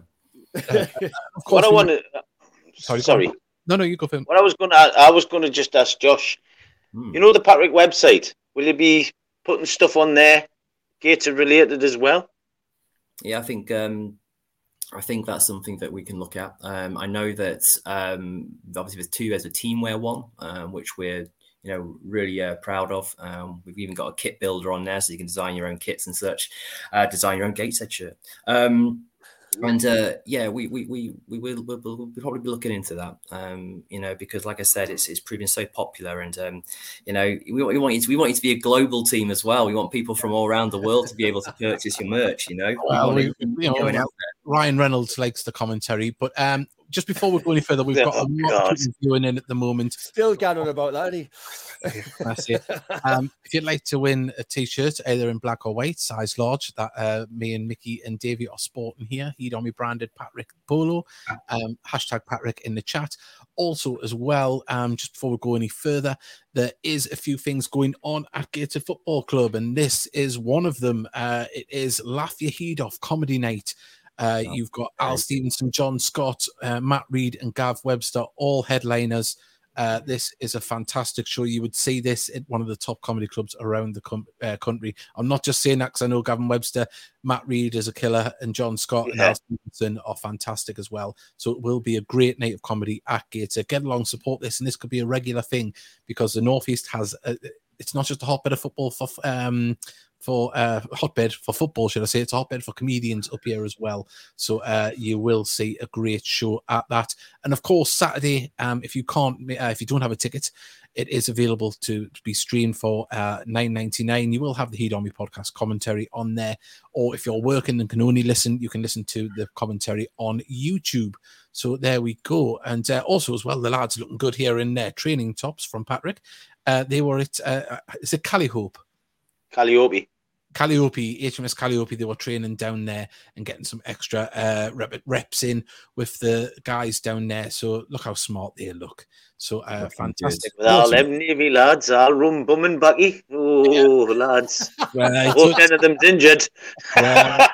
what I want to Sorry, sorry, go on. no, no, you go for him. what I was going to I was going to just ask Josh. Hmm. You know the Patrick website. Will you be putting stuff on there, Gator related as well? Yeah, I think um, I think that's something that we can look at. Um, I know that um, obviously there's two. There's a teamwear one, um, which we're you know really uh, proud of. Um, we've even got a kit builder on there, so you can design your own kits and such. Uh, design your own Gateshead shirt. Um, And uh, yeah, we we we we will we'll, we'll probably be looking into that. Um, you know, because like I said, it's it's proving so popular, and um, you know, we, we want you to, we want you to be a global team as well. We want people from all around the world to be able to purchase your merch. You know, Well, we, we, you know, going out there. Ryan Reynolds likes the commentary, but um, just before we go any further, we've got Oh, a lot God. of people viewing in at the moment. Still gathering about that, ain't That's it. Um, if you'd like to win a T-shirt, either in black or white, size large, that uh, me and Mickey and Davey are sporting here. He'd on me branded Patrick Polo. Um, hashtag Patrick in the chat. Also, as well, um, just before we go any further, there is a few things going on at Gator Football Club, and this is one of them. Uh, it is Laugh Your Head Off Comedy Night. Uh, Oh, you've got very Al good. Stevenson, John Scott, uh, Matt Reed, and Gav Webster, all headliners. Uh, this is a fantastic show. You would see this at one of the top comedy clubs around the com- uh, country. I'm not just saying that because I know Gavin Webster, Matt Reed is a killer, and John Scott and Yeah. Al Stevenson are fantastic as well. So it will be a great night of comedy at Gator. Get along, support this, and this could be a regular thing because the Northeast has. A, it's not just a hotbed of football for um, for uh, hotbed for football, should I say? It's a hotbed for comedians up here as well. So uh, you will see a great show at that. And of course, Saturday, um, if you can't, uh, if you don't have a ticket, it is available to, to be streamed for uh, nine ninety-nine. You will have the Heat Army podcast commentary on there, or if you're working and can only listen, you can listen to the commentary on YouTube. So there we go. And uh, also as well, the lads looking good here in their training tops from Patrick. Uh, they were at uh, is it Callyhope? Calliope. Calliope, H M S Calliope, they were training down there and getting some extra uh, rep- reps in with the guys down there. So look how smart they look. So uh, fantastic. With all Also, them Navy lads, all rum bum and bucky. Oh, lads. right, Hope so- none of them's injured. Well,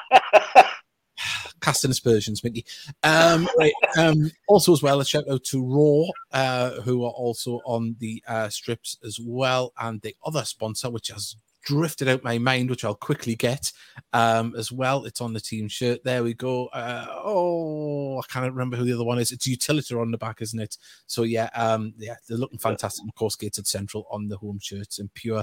casting aspersions, Mickey. Um, right. Um, also, as well, a shout out to Raw, uh, who are also on the uh, strips as well, and the other sponsor, which has drifted out my mind, which I'll quickly get um, as well. It's on the team shirt. There we go. Uh, oh, I can't remember who the other one is. It's Utilita on the back, isn't it? So yeah, um, yeah, they're looking fantastic. Of course, Gated Central on the home shirts and pure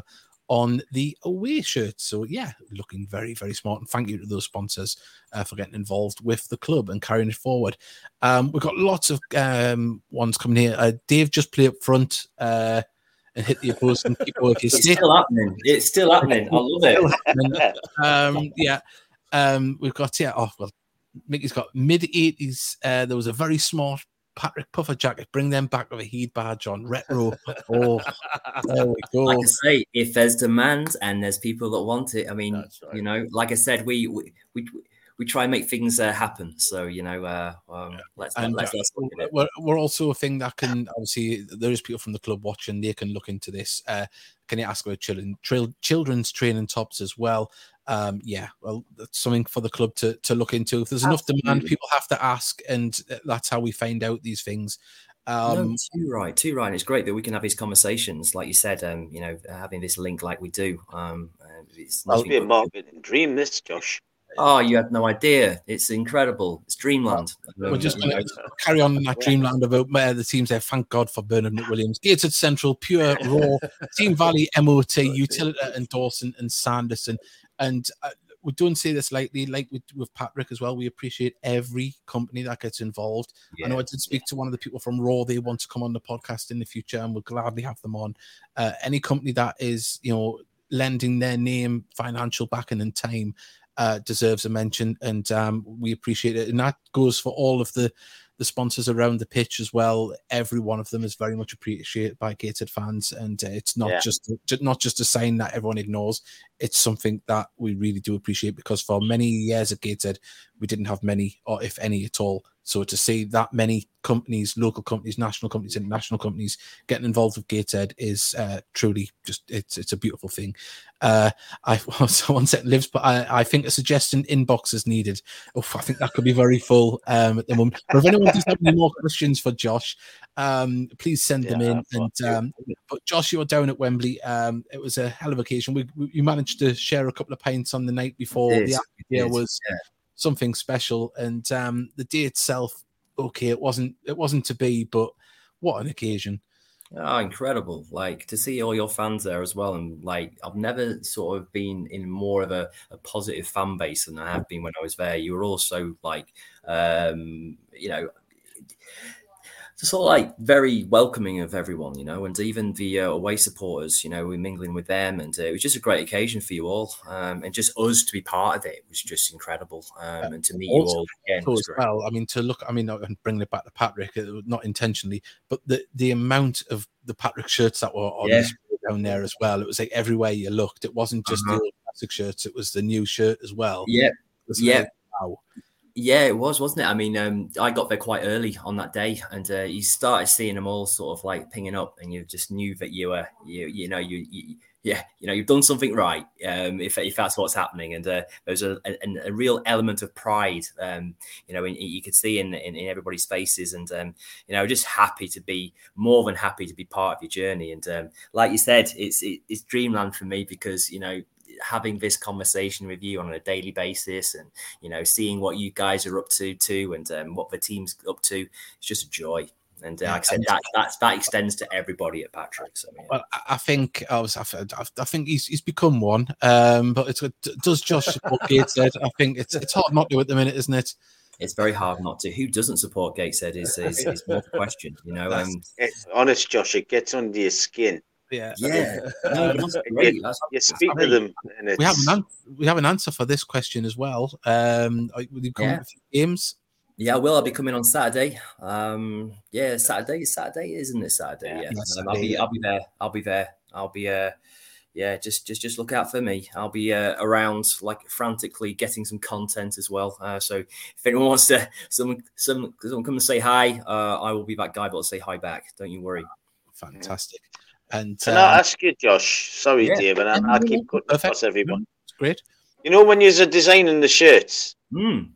on the away shirt. So yeah, looking very, very smart. And thank you to those sponsors uh, for getting involved with the club and carrying it forward. Um, we've got lots of um, ones coming here. Uh, Dave, just play up front uh, and hit the opposed and keep working. It's still happening. It's still happening. I love it. um, yeah. Um, we've got, yeah, oh, well, Mickey's got mid eighties. Uh, there was a very smart Patrick Puffer jacket. Bring them back with a Heed badge on. Retro. Oh, there we go. Like I say, if there's demand and there's people that want it, I mean, right. you know, like I said, we we we, we try and make things uh, happen. So you know, uh, um, let's and, let's, let's look at it. We're, we're also a thing that can obviously there is people from the club watching. They can look into this. Uh, can you ask about children, tra- children's training tops as well? Um, yeah, well, that's something for the club to, to look into. If there's Absolutely. enough demand, people have to ask, and that's how we find out these things. Um, no, too right, too right. And it's great that we can have these conversations, like you said. Um, you know, having this link like we do. Um, it's That'll be a marketing dream, this, Josh. Oh, you have no idea. It's incredible. It's dreamland. We're just going to carry on in that dreamland about uh, the teams there. Thank God for Bernard McWilliams. Gateshead Central, Pure, Raw, Team Valley, M O T, Utilita and Dawson and Sanderson. And uh, we don't say this lightly, like with, with Patrick as well. We appreciate every company that gets involved. Yeah. I know I did speak to one of the people from Raw. They want to come on the podcast in the future, and we'll gladly have them on. Uh, any company that is, you know, lending their name, financial backing and time uh, deserves a mention, and um, we appreciate it. And that goes for all of the the sponsors around the pitch as well. Every one of them is very much appreciated by Gateshead fans, and uh, it's not yeah. just not just a sign that everyone ignores. It's something that we really do appreciate, because for many years at Gateshead, we didn't have many, or if any at all. So to see that many companies, local companies, national companies, international companies getting involved with Gateshead is uh, truly just, it's it's a beautiful thing. Uh, I someone said lives, but I, I think a suggestion inbox is needed. Oh, I think that could be very full um, at the moment. But if anyone does have any more questions for Josh, um, please send yeah, them in. And um, but Josh, you were down at Wembley. Um, it was a hell of a occasion. We, we you managed to share a couple of pints on the night before. The atmosphere was yeah. something special, and um, the day itself, okay, it wasn't it wasn't to be, but what an occasion. Oh, incredible. Like to see all your fans there as well. And like, I've never sort of been in more of a, a positive fan base than I have been when I was there. You were also like, um, you know, just sort of like very welcoming of everyone, you know, and even the uh, away supporters, you know, we're mingling with them, and uh, it was just a great occasion for you all, um, and just us to be part of it was just incredible, um, and to meet also, you all again was great. Well, I mean, to look, I mean, I'm bringing it back to Patrick, not intentionally, but the the amount of the Patrick shirts that were on yeah. the down there as well, it was like everywhere you looked, it wasn't just uh-huh. the old classic shirts, it was the new shirt as well. Yeah, yeah. Like, wow. Yeah, it was, wasn't it? I mean, um, I got there quite early on that day, and uh, you started seeing them all sort of like pinging up, and you just knew that you were, you, you know, you, you yeah, you know, you've done something right. Um, if if that's what's happening, and uh, there's a, a a real element of pride, um, you know, in, you could see in, in in everybody's faces, and um, you know, just happy to be more than happy to be part of your journey. And um, like you said, it's it, it's dreamland for me, because you know, having this conversation with you on a daily basis, and you know, seeing what you guys are up to too, and um, what the team's up to, it's just a joy. And uh, like I said, that that's, that extends to everybody at Patrick. So, yeah. Well, I think I was, I think he's he's become one. Um, but it's does Josh support Gateshead? I think it's it's hard not to at the minute, isn't it? It's very hard not to. Who doesn't support Gateshead is is, is more the question, you know. Um, it's honest, Josh. It gets under your skin. Yeah, yeah. No, that's great. That's, you speak to them, and it's... we have an an- we have an answer for this question as well. Um, will you come yeah. with games? Yeah, I will. I'll be coming on Saturday. Um, yeah, Saturday, Saturday, isn't it? Saturday, yeah. yeah. Um, I'll be, I'll be there. I'll be there. I'll be, uh, yeah. Just, just, just look out for me. I'll be uh, around, like frantically getting some content as well. Uh, so if anyone wants to, someone, someone, someone come and say hi, uh, I will be that guy, but I'll say hi back. Don't you worry. Fantastic. And can um, I ask you, Josh? Sorry, yeah. Dave, and I, I keep cutting across everyone. It's great. You know, when you're designing the shirts, mm.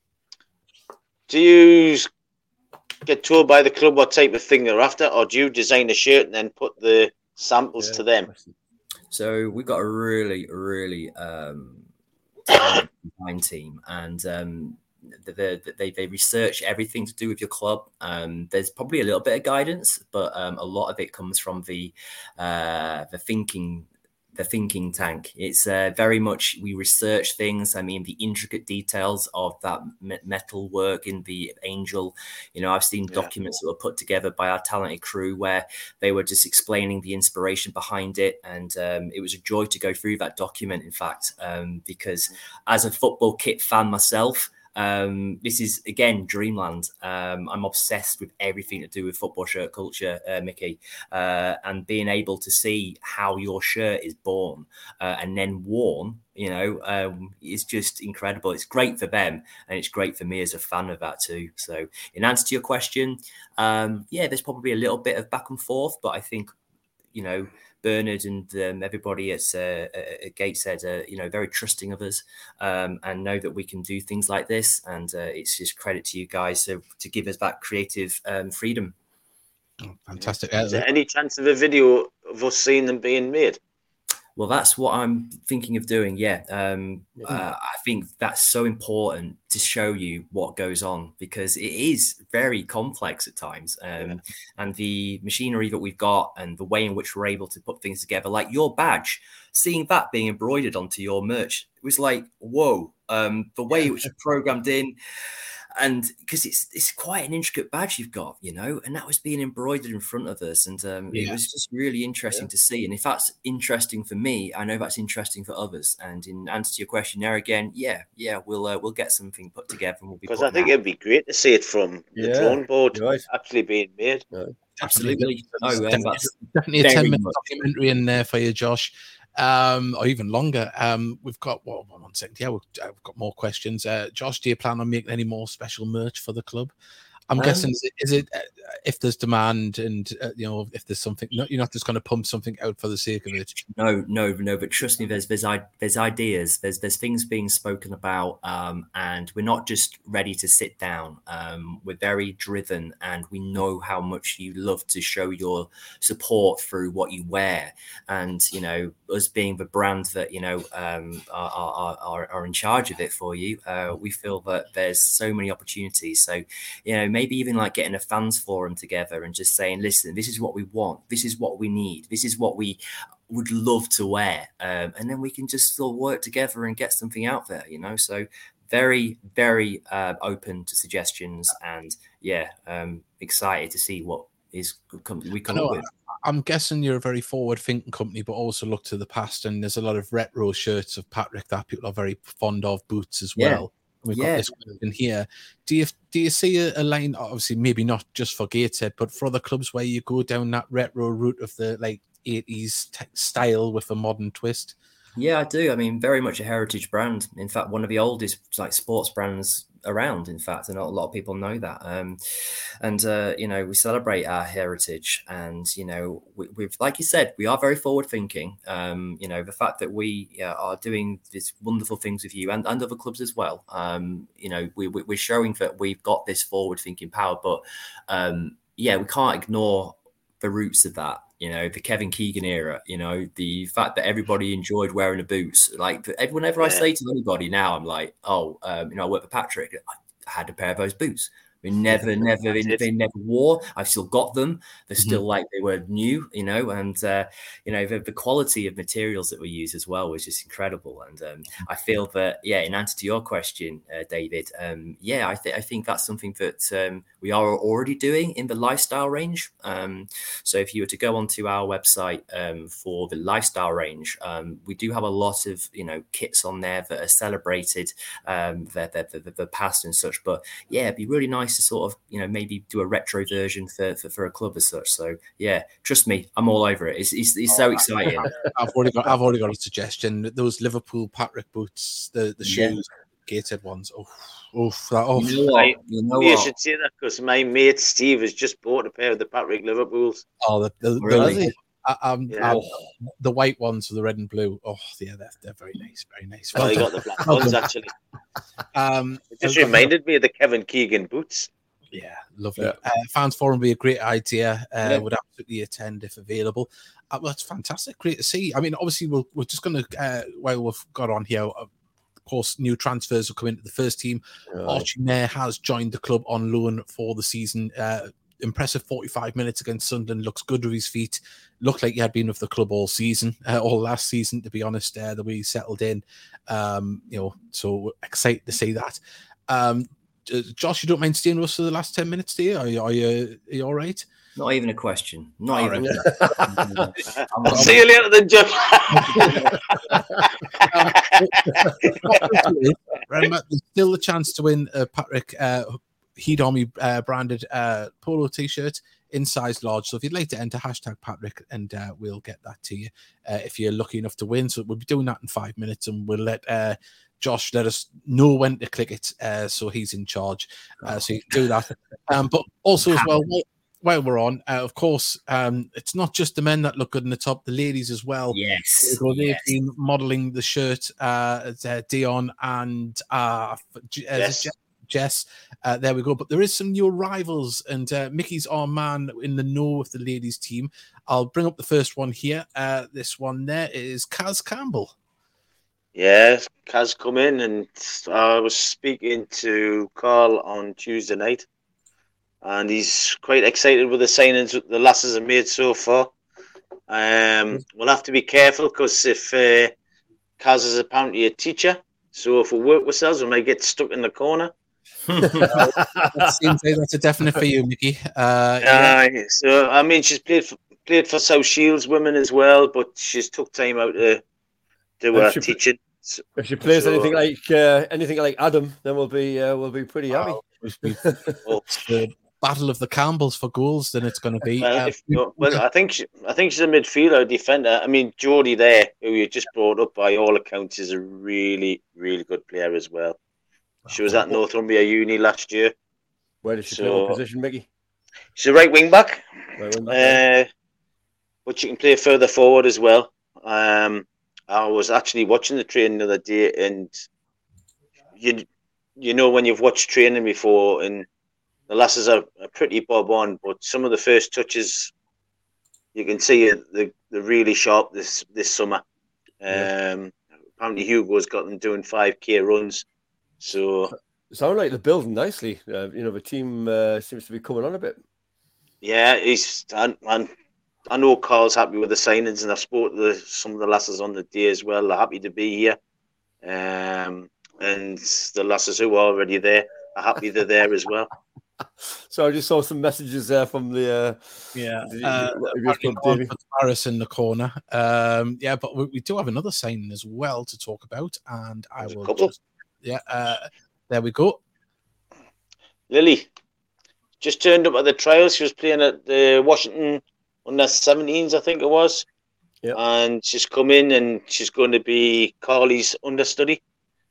do you get told by the club what type of thing they're after, or do you design a shirt and then put the samples yeah. to them? So we've got a really, really um, design team, and um, they, they they research everything to do with your club. Um, there's probably a little bit of guidance, but um, a lot of it comes from the uh, the thinking the thinking tank. It's uh, very much, we research things. I mean, the intricate details of that metal work in the Angel. You know, I've seen yeah. documents that were put together by our talented crew where they were just explaining the inspiration behind it. And um, it was a joy to go through that document, in fact, um, because as a football kit fan myself, Um, this is again dreamland. Um, I'm obsessed with everything to do with football shirt culture, uh, Mickey, uh, and being able to see how your shirt is born uh, and then worn, you know, um, is just incredible. It's great for them, and it's great for me as a fan of that too. So, in answer to your question, um, yeah, there's probably a little bit of back and forth, but I think, you know, Bernard and um, everybody at, uh, at Gateshead are, you know, very trusting of us um, and know that we can do things like this. And uh, it's just credit to you guys to, to give us that creative um, freedom. Oh, fantastic. Is there any chance of a video of us seeing them being made? Well, that's what I'm thinking of doing. Yeah. Um, uh, I think that's so important to show you what goes on, because it is very complex at times. Um, yeah. And the machinery that we've got and the way in which we're able to put things together, like your badge, seeing that being embroidered onto your merch, it was like, whoa, um, the way it was programmed in. And because it's it's quite an intricate badge you've got, you know, and that was being embroidered in front of us. And um, yeah. it was just really interesting yeah. to see. And if that's interesting for me, I know that's interesting for others. And in answer to your question there again, yeah, yeah, we'll uh, we'll get something put together and we'll be. Because I think out. It'd be great to see it from yeah. the drawing board right. actually being made. Yeah. Absolutely. Oh, um, definitely, that's definitely a ten minute much. documentary in there for you, Josh. Um, or even longer. Um, we've got well, one second. Yeah, we've, uh, we've got more questions. Uh, Josh, do you plan on making any more special merch for the club? I'm um, guessing is it, is it uh, if there's demand and uh, you know if there's something, no, you're not just going to pump something out for the sake of it. No, no, no. But trust me, there's there's there's ideas, there's there's things being spoken about, um, and we're not just ready to sit down. Um, we're very driven, and we know how much you love to show your support through what you wear, and you know us being the brand that you know um, are, are are are in charge of it for you. Uh, we feel that there's so many opportunities. So you know maybe even like getting a fans forum together and just saying, listen, this is what we want, this is what we need, this is what we would love to wear, um, and then we can just still work together and get something out there, you know. So very, very uh, open to suggestions, and yeah, um, excited to see what is we come up with. I'm guessing you're a very forward-thinking company, but also look to the past, and there's a lot of retro shirts of Patrick that people are very fond of, boots as well. Yeah. We've got yeah. this in here. Do you do you see a, a line? Obviously, maybe not just for Gateshead, but for other clubs where you go down that retro route of the like eighties style with a modern twist? Yeah, I do. I mean, very much a heritage brand. In fact, one of the oldest like sports brands around, in fact, and not a lot of people know that. Um, and, uh, you know, we celebrate our heritage, and, you know, we, we've, like you said, we are very forward thinking. Um, you know, the fact that we uh, are doing these wonderful things with you and, and other clubs as well. Um, you know, we, we, we're showing that we've got this forward thinking power, but um, yeah, we can't ignore the roots of that. You know, the Kevin Keegan era, you know, the fact that everybody enjoyed wearing the boots. Like, whenever I say to anybody now, I'm like, oh, um, you know, I work for Patrick. I had a pair of those boots. We never, never, they never wore. I've still got them. They're still mm-hmm. like they were new, you know, and, uh, you know, the, the quality of materials that we use as well was just incredible. And um, I feel that, yeah, in answer to your question, uh, David, um, yeah, I, th- I think that's something that um, we are already doing in the lifestyle range. Um, so if you were to go onto our website um, for the lifestyle range, um, we do have a lot of, you know, kits on there that are celebrated, um, the, the, the, the past and such. But yeah, it'd be really nice to sort of, you know, maybe do a retro version for, for, for a club as such. So yeah, trust me, I'm all over it. It's it's, it's so exciting. I've already got I've already got a suggestion. Those Liverpool Patrick boots, the the shoes, yeah. Gated ones. Oh, oh, that, oh. You know what? You, know you what? should say that because my mate Steve has just bought a pair of the Patrick Liverpools. Oh, the, the, really? the I, I'm, yeah. I'm, the white ones with the red and blue. Oh, yeah, they're, they're very nice, very nice. Well, oh, you got the black ones actually. Um, it just reminded me of the Kevin Keegan boots. Yeah, lovely. Yeah. Uh, fans forum would be a great idea. Uh, yeah. Would absolutely attend if available. Uh, well, that's fantastic. Great to see. I mean, obviously, we'll, we're just going to, uh, while we've got on here, of course, new transfers will come into the first team. Right. Archie Mayer has joined the club on loan for the season. Uh, impressive forty-five minutes against Sunderland. Looks good with his feet. Looked like he had been with the club all season, uh, all last season, to be honest, uh, the way he settled in. Um, you know, so excited to see that. Um, Josh, you don't mind staying with us for the last ten minutes, do you? Are you, are you, are you all right? Not even a question. Not All even. right. I'll see you later then, Josh. Remember, there's still a chance to win uh, Patrick uh, Heed Army uh, branded uh, polo t-shirt in size large. So if you'd like to enter, hashtag Patrick, and uh, we'll get that to you uh, if you're lucky enough to win. So we'll be doing that in five minutes, and we'll let uh, Josh let us know when to click it. Uh, so he's in charge. Uh, so you can do that. Um, but also as well, while we're on, uh, of course, um, it's not just the men that look good in the top, the ladies as well. Yes. So they've yes. been modelling the shirt, uh, it's, uh, Dion and uh, Yes. Jess. Uh, there we go. But there is some new arrivals, and uh, Mickey's our man in the know of the ladies team. I'll bring up the first one here. Uh, this one there is Kaz Campbell. Yeah, Kaz come in, and I was speaking to Carl on Tuesday night, and he's quite excited with the signings the lasses have made so far. Um, we'll have to be careful because if uh, Kaz is apparently a teacher, so if we work ourselves, we might get stuck in the corner. That seems like that's a definite for you, Mickey. Uh, yeah. uh, so I mean, she's played for, played for South Shields women as well, but she's took time out to do her teaching. So, if she plays so, anything like uh, anything like Adam, then we'll be uh, we'll be pretty happy. Oh, the battle of the Campbells for goals, then it's going to be. Well, uh, if, well I think she, I think she's a midfielder, a defender. I mean, Jodie there, who you just brought up, by all accounts, is a really, really good player as well. She was at Northumbria Uni last year. Where does she so, play? What position, Mickey? She's a right wing back, right wing back uh, but she can play further forward as well. Um, I was actually watching the training the other day, and you you know when you've watched training before, and the lasses are, are pretty bob on, but some of the first touches you can see they're, they're really sharp this this summer. Yeah. Um, apparently Hugo's got them doing five K runs. So it sounds like they're building nicely. Uh, you know, the team uh, seems to be coming on a bit. Yeah, he's and, and I know Carl's happy with the signings, and I've spoken to the, some of the lasses on the day as well. They're happy to be here, um, and the lasses who are already there are happy they're there as well. So I just saw some messages there from the uh, yeah the, uh, the, Paris in the corner. Um, yeah, but we, we do have another signing as well to talk about, and I There's will just, yeah, uh, there we go. Lily just turned up at the trials. She was playing at the Washington under seventeens, I think it was. Yeah. And she's come in, and she's going to be Carly's understudy.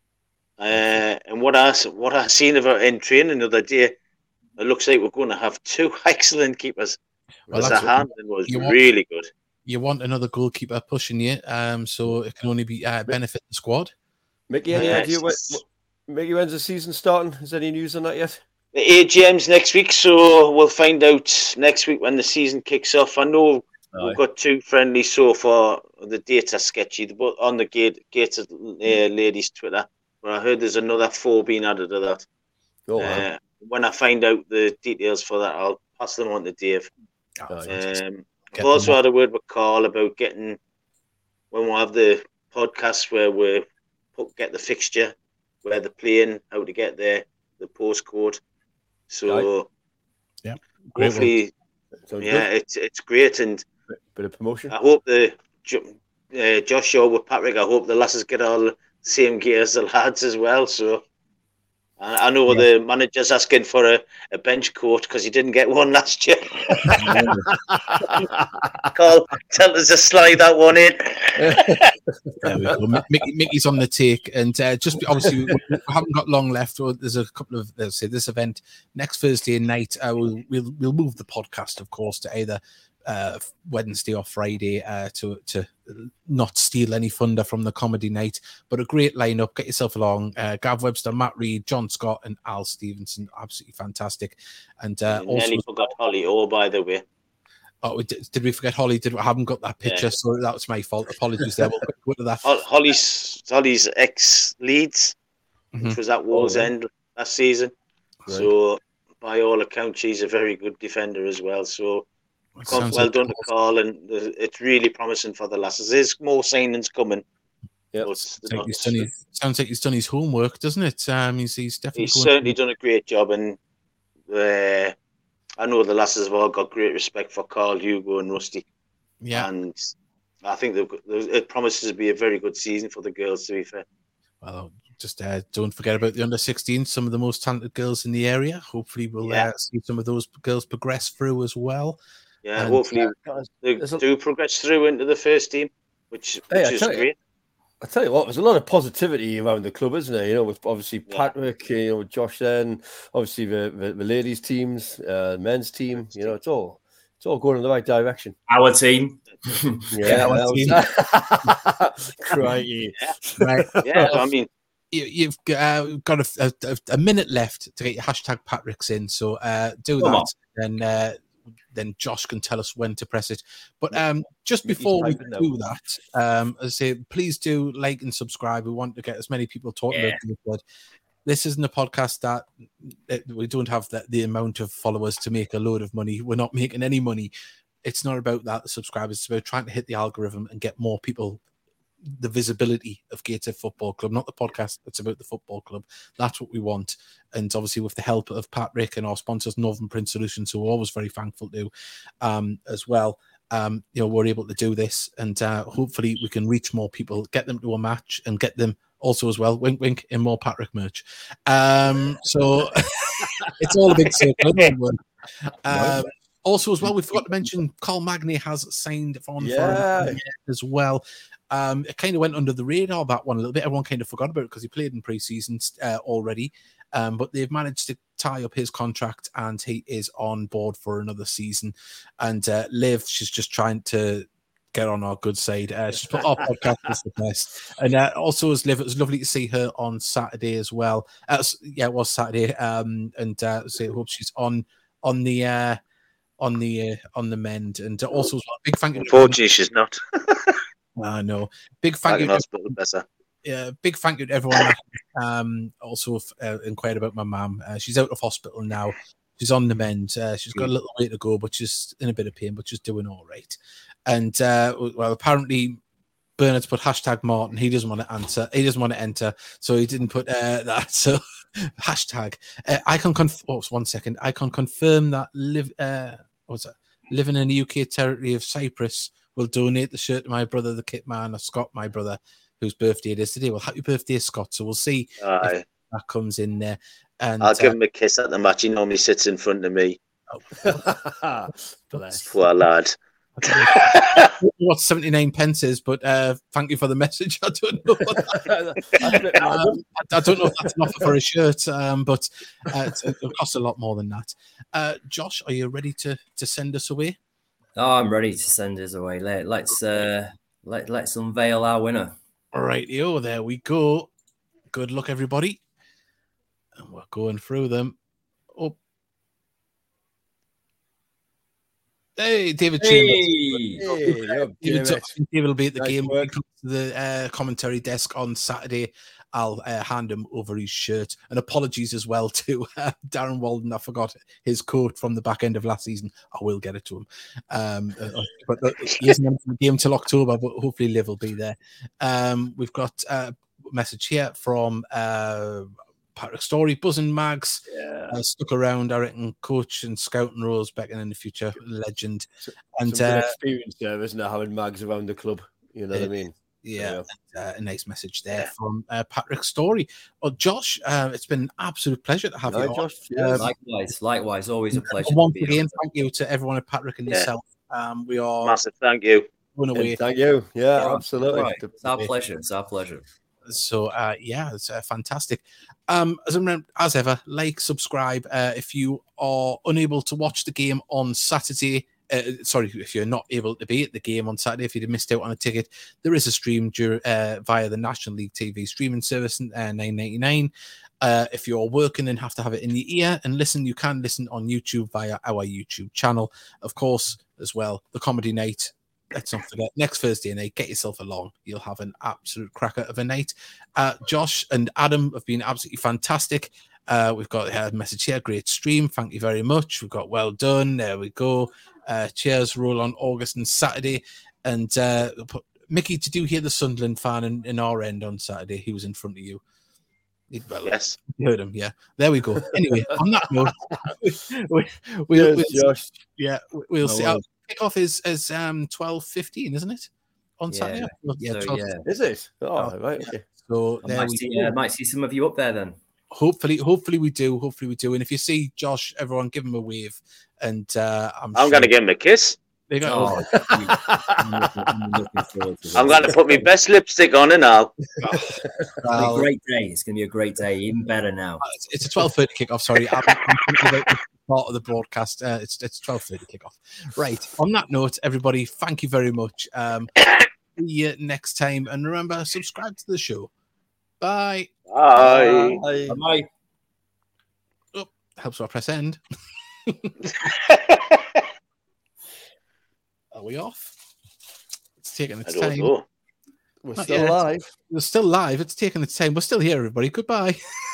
Uh, and what I what I seen of her in training the other day, it looks like we're going to have two excellent keepers. Well, because her handling was really good. You want another goalkeeper pushing you, um, so it can only be uh, benefit the squad. Mickey, any yeah, idea what, what, Mickey, when's the season starting? Is there any news on that yet? The A G M's next week, so we'll find out next week when the season kicks off. I know Aye. we've got two friendlies so far. The data sketchy, but on the gate, Gated uh, ladies' Twitter. But I heard there's another four being added to that. Oh, wow. uh, when I find out the details for that, I'll pass them on to Dave. Oh, um, I've also had a word with Carl about getting, when we'll have the podcast where we put, get the fixture, where they're playing, how to get there, the postcode. So, right. yeah, hopefully, Sounds yeah, good. it's it's great, and bit of promotion. I hope the uh, Josh Shaw with Patrick. I hope the lasses get all the same gear as the lads as well. So. I know yeah. the manager's asking for a, a bench coat because he didn't get one last year. Carl, tell us to slide that one in. There we go. Mickey, Mickey's on the take, and uh, just obviously we, we haven't got long left. There's a couple of let's say this event next Thursday night. Uh, we'll, we'll we'll move the podcast, of course, to either uh, Wednesday or Friday uh, to to not steal any thunder from the comedy night. But a great lineup. Get yourself along. Uh, Gav Webster, Matt Reed, John Scott, and Al Stevenson. Absolutely fantastic. And uh, also nearly forgot Holly. Oh, by the way. Oh, did, did we forget Holly? Did I haven't got that picture? Yeah. So that was my fault. Apologies there. We'll go to that. Holly's Holly's ex Leeds, mm-hmm. which was at Wall's oh, End last season. Right. So by all accounts, she's a very good defender as well. So, well like done to Carl, and it's really promising for the lasses. There's more signings coming. Yep. Sounds like, he's done his, sounds like he's done his homework, doesn't it? Um, he's, he's definitely he's going certainly to... done a great job, and uh, I know the lasses have all got great respect for Carl, Hugo, and Rusty. Yeah, and I think they've got, it promises to be a very good season for the girls. To be fair, well, just uh, don't forget about the under sixteen. Some of the most talented girls in the area. Hopefully, we'll yeah. uh, see some of those girls progress through as well. Yeah, and, hopefully uh, they do progress through into the first team, which, which hey, is great. You, I tell you what, there's a lot of positivity around the club, isn't there? You know, with obviously Patrick, yeah. you know, Josh, then obviously the, the, the ladies' teams, uh, men's team. You know, it's all it's all going in the right direction. Our team, yeah, our team. Crikey, yeah. right? Yeah, I mean. You, you've uh, got a, a, a minute left to get your hashtag Patrick's in, so uh, do Come that, and uh, then Josh can tell us when to press it. But um, just before we do that, um, as I say, please do like and subscribe. We want to get as many people talking yeah. about it. This isn't a podcast that, that we don't have the, the amount of followers to make a load of money. We're not making any money. It's not about that, the subscribers. It's about trying to hit the algorithm and get more people the visibility of Gateshead Football Club, not the podcast. It's about the football club. That's what we want. And obviously with the help of Patrick and our sponsors, Northern Print Solutions, who we're always very thankful to um, as well. Um, you know, we're able to do this, and uh, hopefully we can reach more people, get them to a match, and get them also as well, wink, wink, in more Patrick merch. Um, so it's all a big circle. Um, also as well, we forgot to mention Carl Magny has signed on yeah. for as well. Um, it kind of went under the radar, that one, a little bit. Everyone kind of forgot about it because he played in pre-season uh, already. Um, but they've managed to tie up his contract, and he is on board for another season. And uh, Liv, she's just trying to get on our good side. Uh, she's put our podcast is the best. And uh, also, as Liv, it was lovely to see her on Saturday as well. Uh, yeah, it was Saturday. Um, and uh, so I hope she's on on the uh, on the uh, on the mend. And also, as well, big thank you. Unfortunately, she's not. I know. Big thank you. To, yeah, big thank you to everyone that um, also uh, inquired about my mum. Uh, she's out of hospital now. She's on the mend. Uh, she's got a little way to go, but she's in a bit of pain, but she's doing all right. And uh, well, apparently Bernard's put hashtag Martin. He doesn't want to answer. He doesn't want to enter, so he didn't put uh, that. So hashtag. Uh, I can conf- oh, one second. I can confirm that live. Uh, what's that? Living in the U K territory of Cyprus. Will donate the shirt to my brother, the kit man, or Scott, my brother, whose birthday it is today. Well, happy birthday, Scott. So we'll see Aye. if that comes in there. And I'll uh, give him a kiss at the match. He normally sits in front of me. Oh. Poor lad. What seventy-nine pence is, but uh, thank you for the message. I don't know. What that, um, I don't know if that's an offer for a shirt, um, but uh, it'll cost a lot more than that. Uh, Josh, are you ready to to send us away? Oh, I'm ready to send us away. Let, let's uh, let let's unveil our winner. All right, yo, there we go. Good luck, everybody. And we're going through them. Oh, hey, David hey. Chambers. Hey, David, David. David will be at the nice game. When he comes to the uh, commentary desk on Saturday, I'll uh, hand him over his shirt. And apologies as well to uh, Darren Walden. I forgot his quote from the back end of last season. I will get it to him. Um, uh, but uh, he isn't in the game till October, but hopefully Liv will be there. Um, we've got a message here from uh, Patrick Story, Buzzing Mags. Yeah. Uh, stuck around, I reckon, coach and scouting roles back in the future, legend. And some uh, experience there, isn't it, having Mags around the club? You know it, what I mean? Yeah, yeah. Uh, a nice message there yeah. from uh, Patrick Story. Well, Josh, uh, it's been an absolute pleasure to have no, you. Josh, on. Um, likewise, likewise, always a pleasure. Once again, thank you to everyone at Patrick and yeah. yourself. Um, we are massive. Thank you. Away. Thank you. Yeah, yeah absolutely. Right. It's our pleasure. It's our pleasure. So uh, yeah, it's uh, fantastic. Um, as, as ever, like, subscribe. Uh, if you are unable to watch the game on Saturday. Uh, sorry, if you're not able to be at the game on Saturday, if you'd missed out on a ticket, there is a stream uh, via the National League T V streaming service, uh, nine ninety-nine. Uh, if you're working and have to have it in your ear and listen, you can listen on YouTube via our YouTube channel. Of course, as well, the comedy night. Let's not forget, next Thursday night, get yourself along. You'll have an absolute cracker of a night. Uh, Josh and Adam have been absolutely fantastic. Uh, we've got a message here. Great stream. Thank you very much. We've got well done. There we go. Uh, cheers. Roll on August and Saturday. And uh, Mickey, did you hear the Sunderland fan in, in our end on Saturday? He was in front of you. Well, yes. You heard him. Yeah. There we go. Anyway, on that note, we, we, we, Yes, we'll, Josh. yeah, we'll No see. worries. Our kickoff is, is um, twelve fifteen, isn't it? On Yeah. Saturday? Yeah, So, twelve. yeah. Is it? Oh, right. Okay. So I there might we see, go. uh, might see some of you up there then. Hopefully, hopefully we do. Hopefully we do. And if you see Josh, everyone give him a wave. And uh, I'm, I'm sure going to give him a kiss. they got Oh, I'm looking, I'm looking forward to this. I'm going to put my best lipstick on and all. It's gonna be well, a great day. It's going to be a great day. Even better now. it's, it's a twelve thirty kickoff. Sorry, I'm, I'm thinking about the part of the broadcast. Uh, it's it's twelve thirty kickoff. Right. On that note, everybody, thank you very much. Um, see you next time, and remember, subscribe to the show. Bye. Bye. Bye. Bye. Helps when I press end. Are we off? It's taking I its don't time. know. We're Not still yet. live. We're still live. It's taking its time. We're still here, everybody. Goodbye.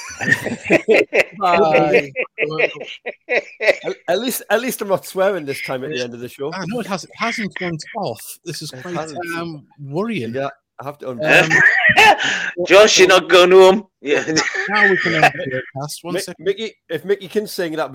Bye. at, at least, at least I'm not swearing this time at the end of the show. I know it hasn't, hasn't gone off. This is It quite hasn't. um, worrying. Yeah, I have to. Un- Um, Josh, you're not going home. Yeah. now we can end the podcast. One Mi- second. Mickey, if Mickey can sing, that'd be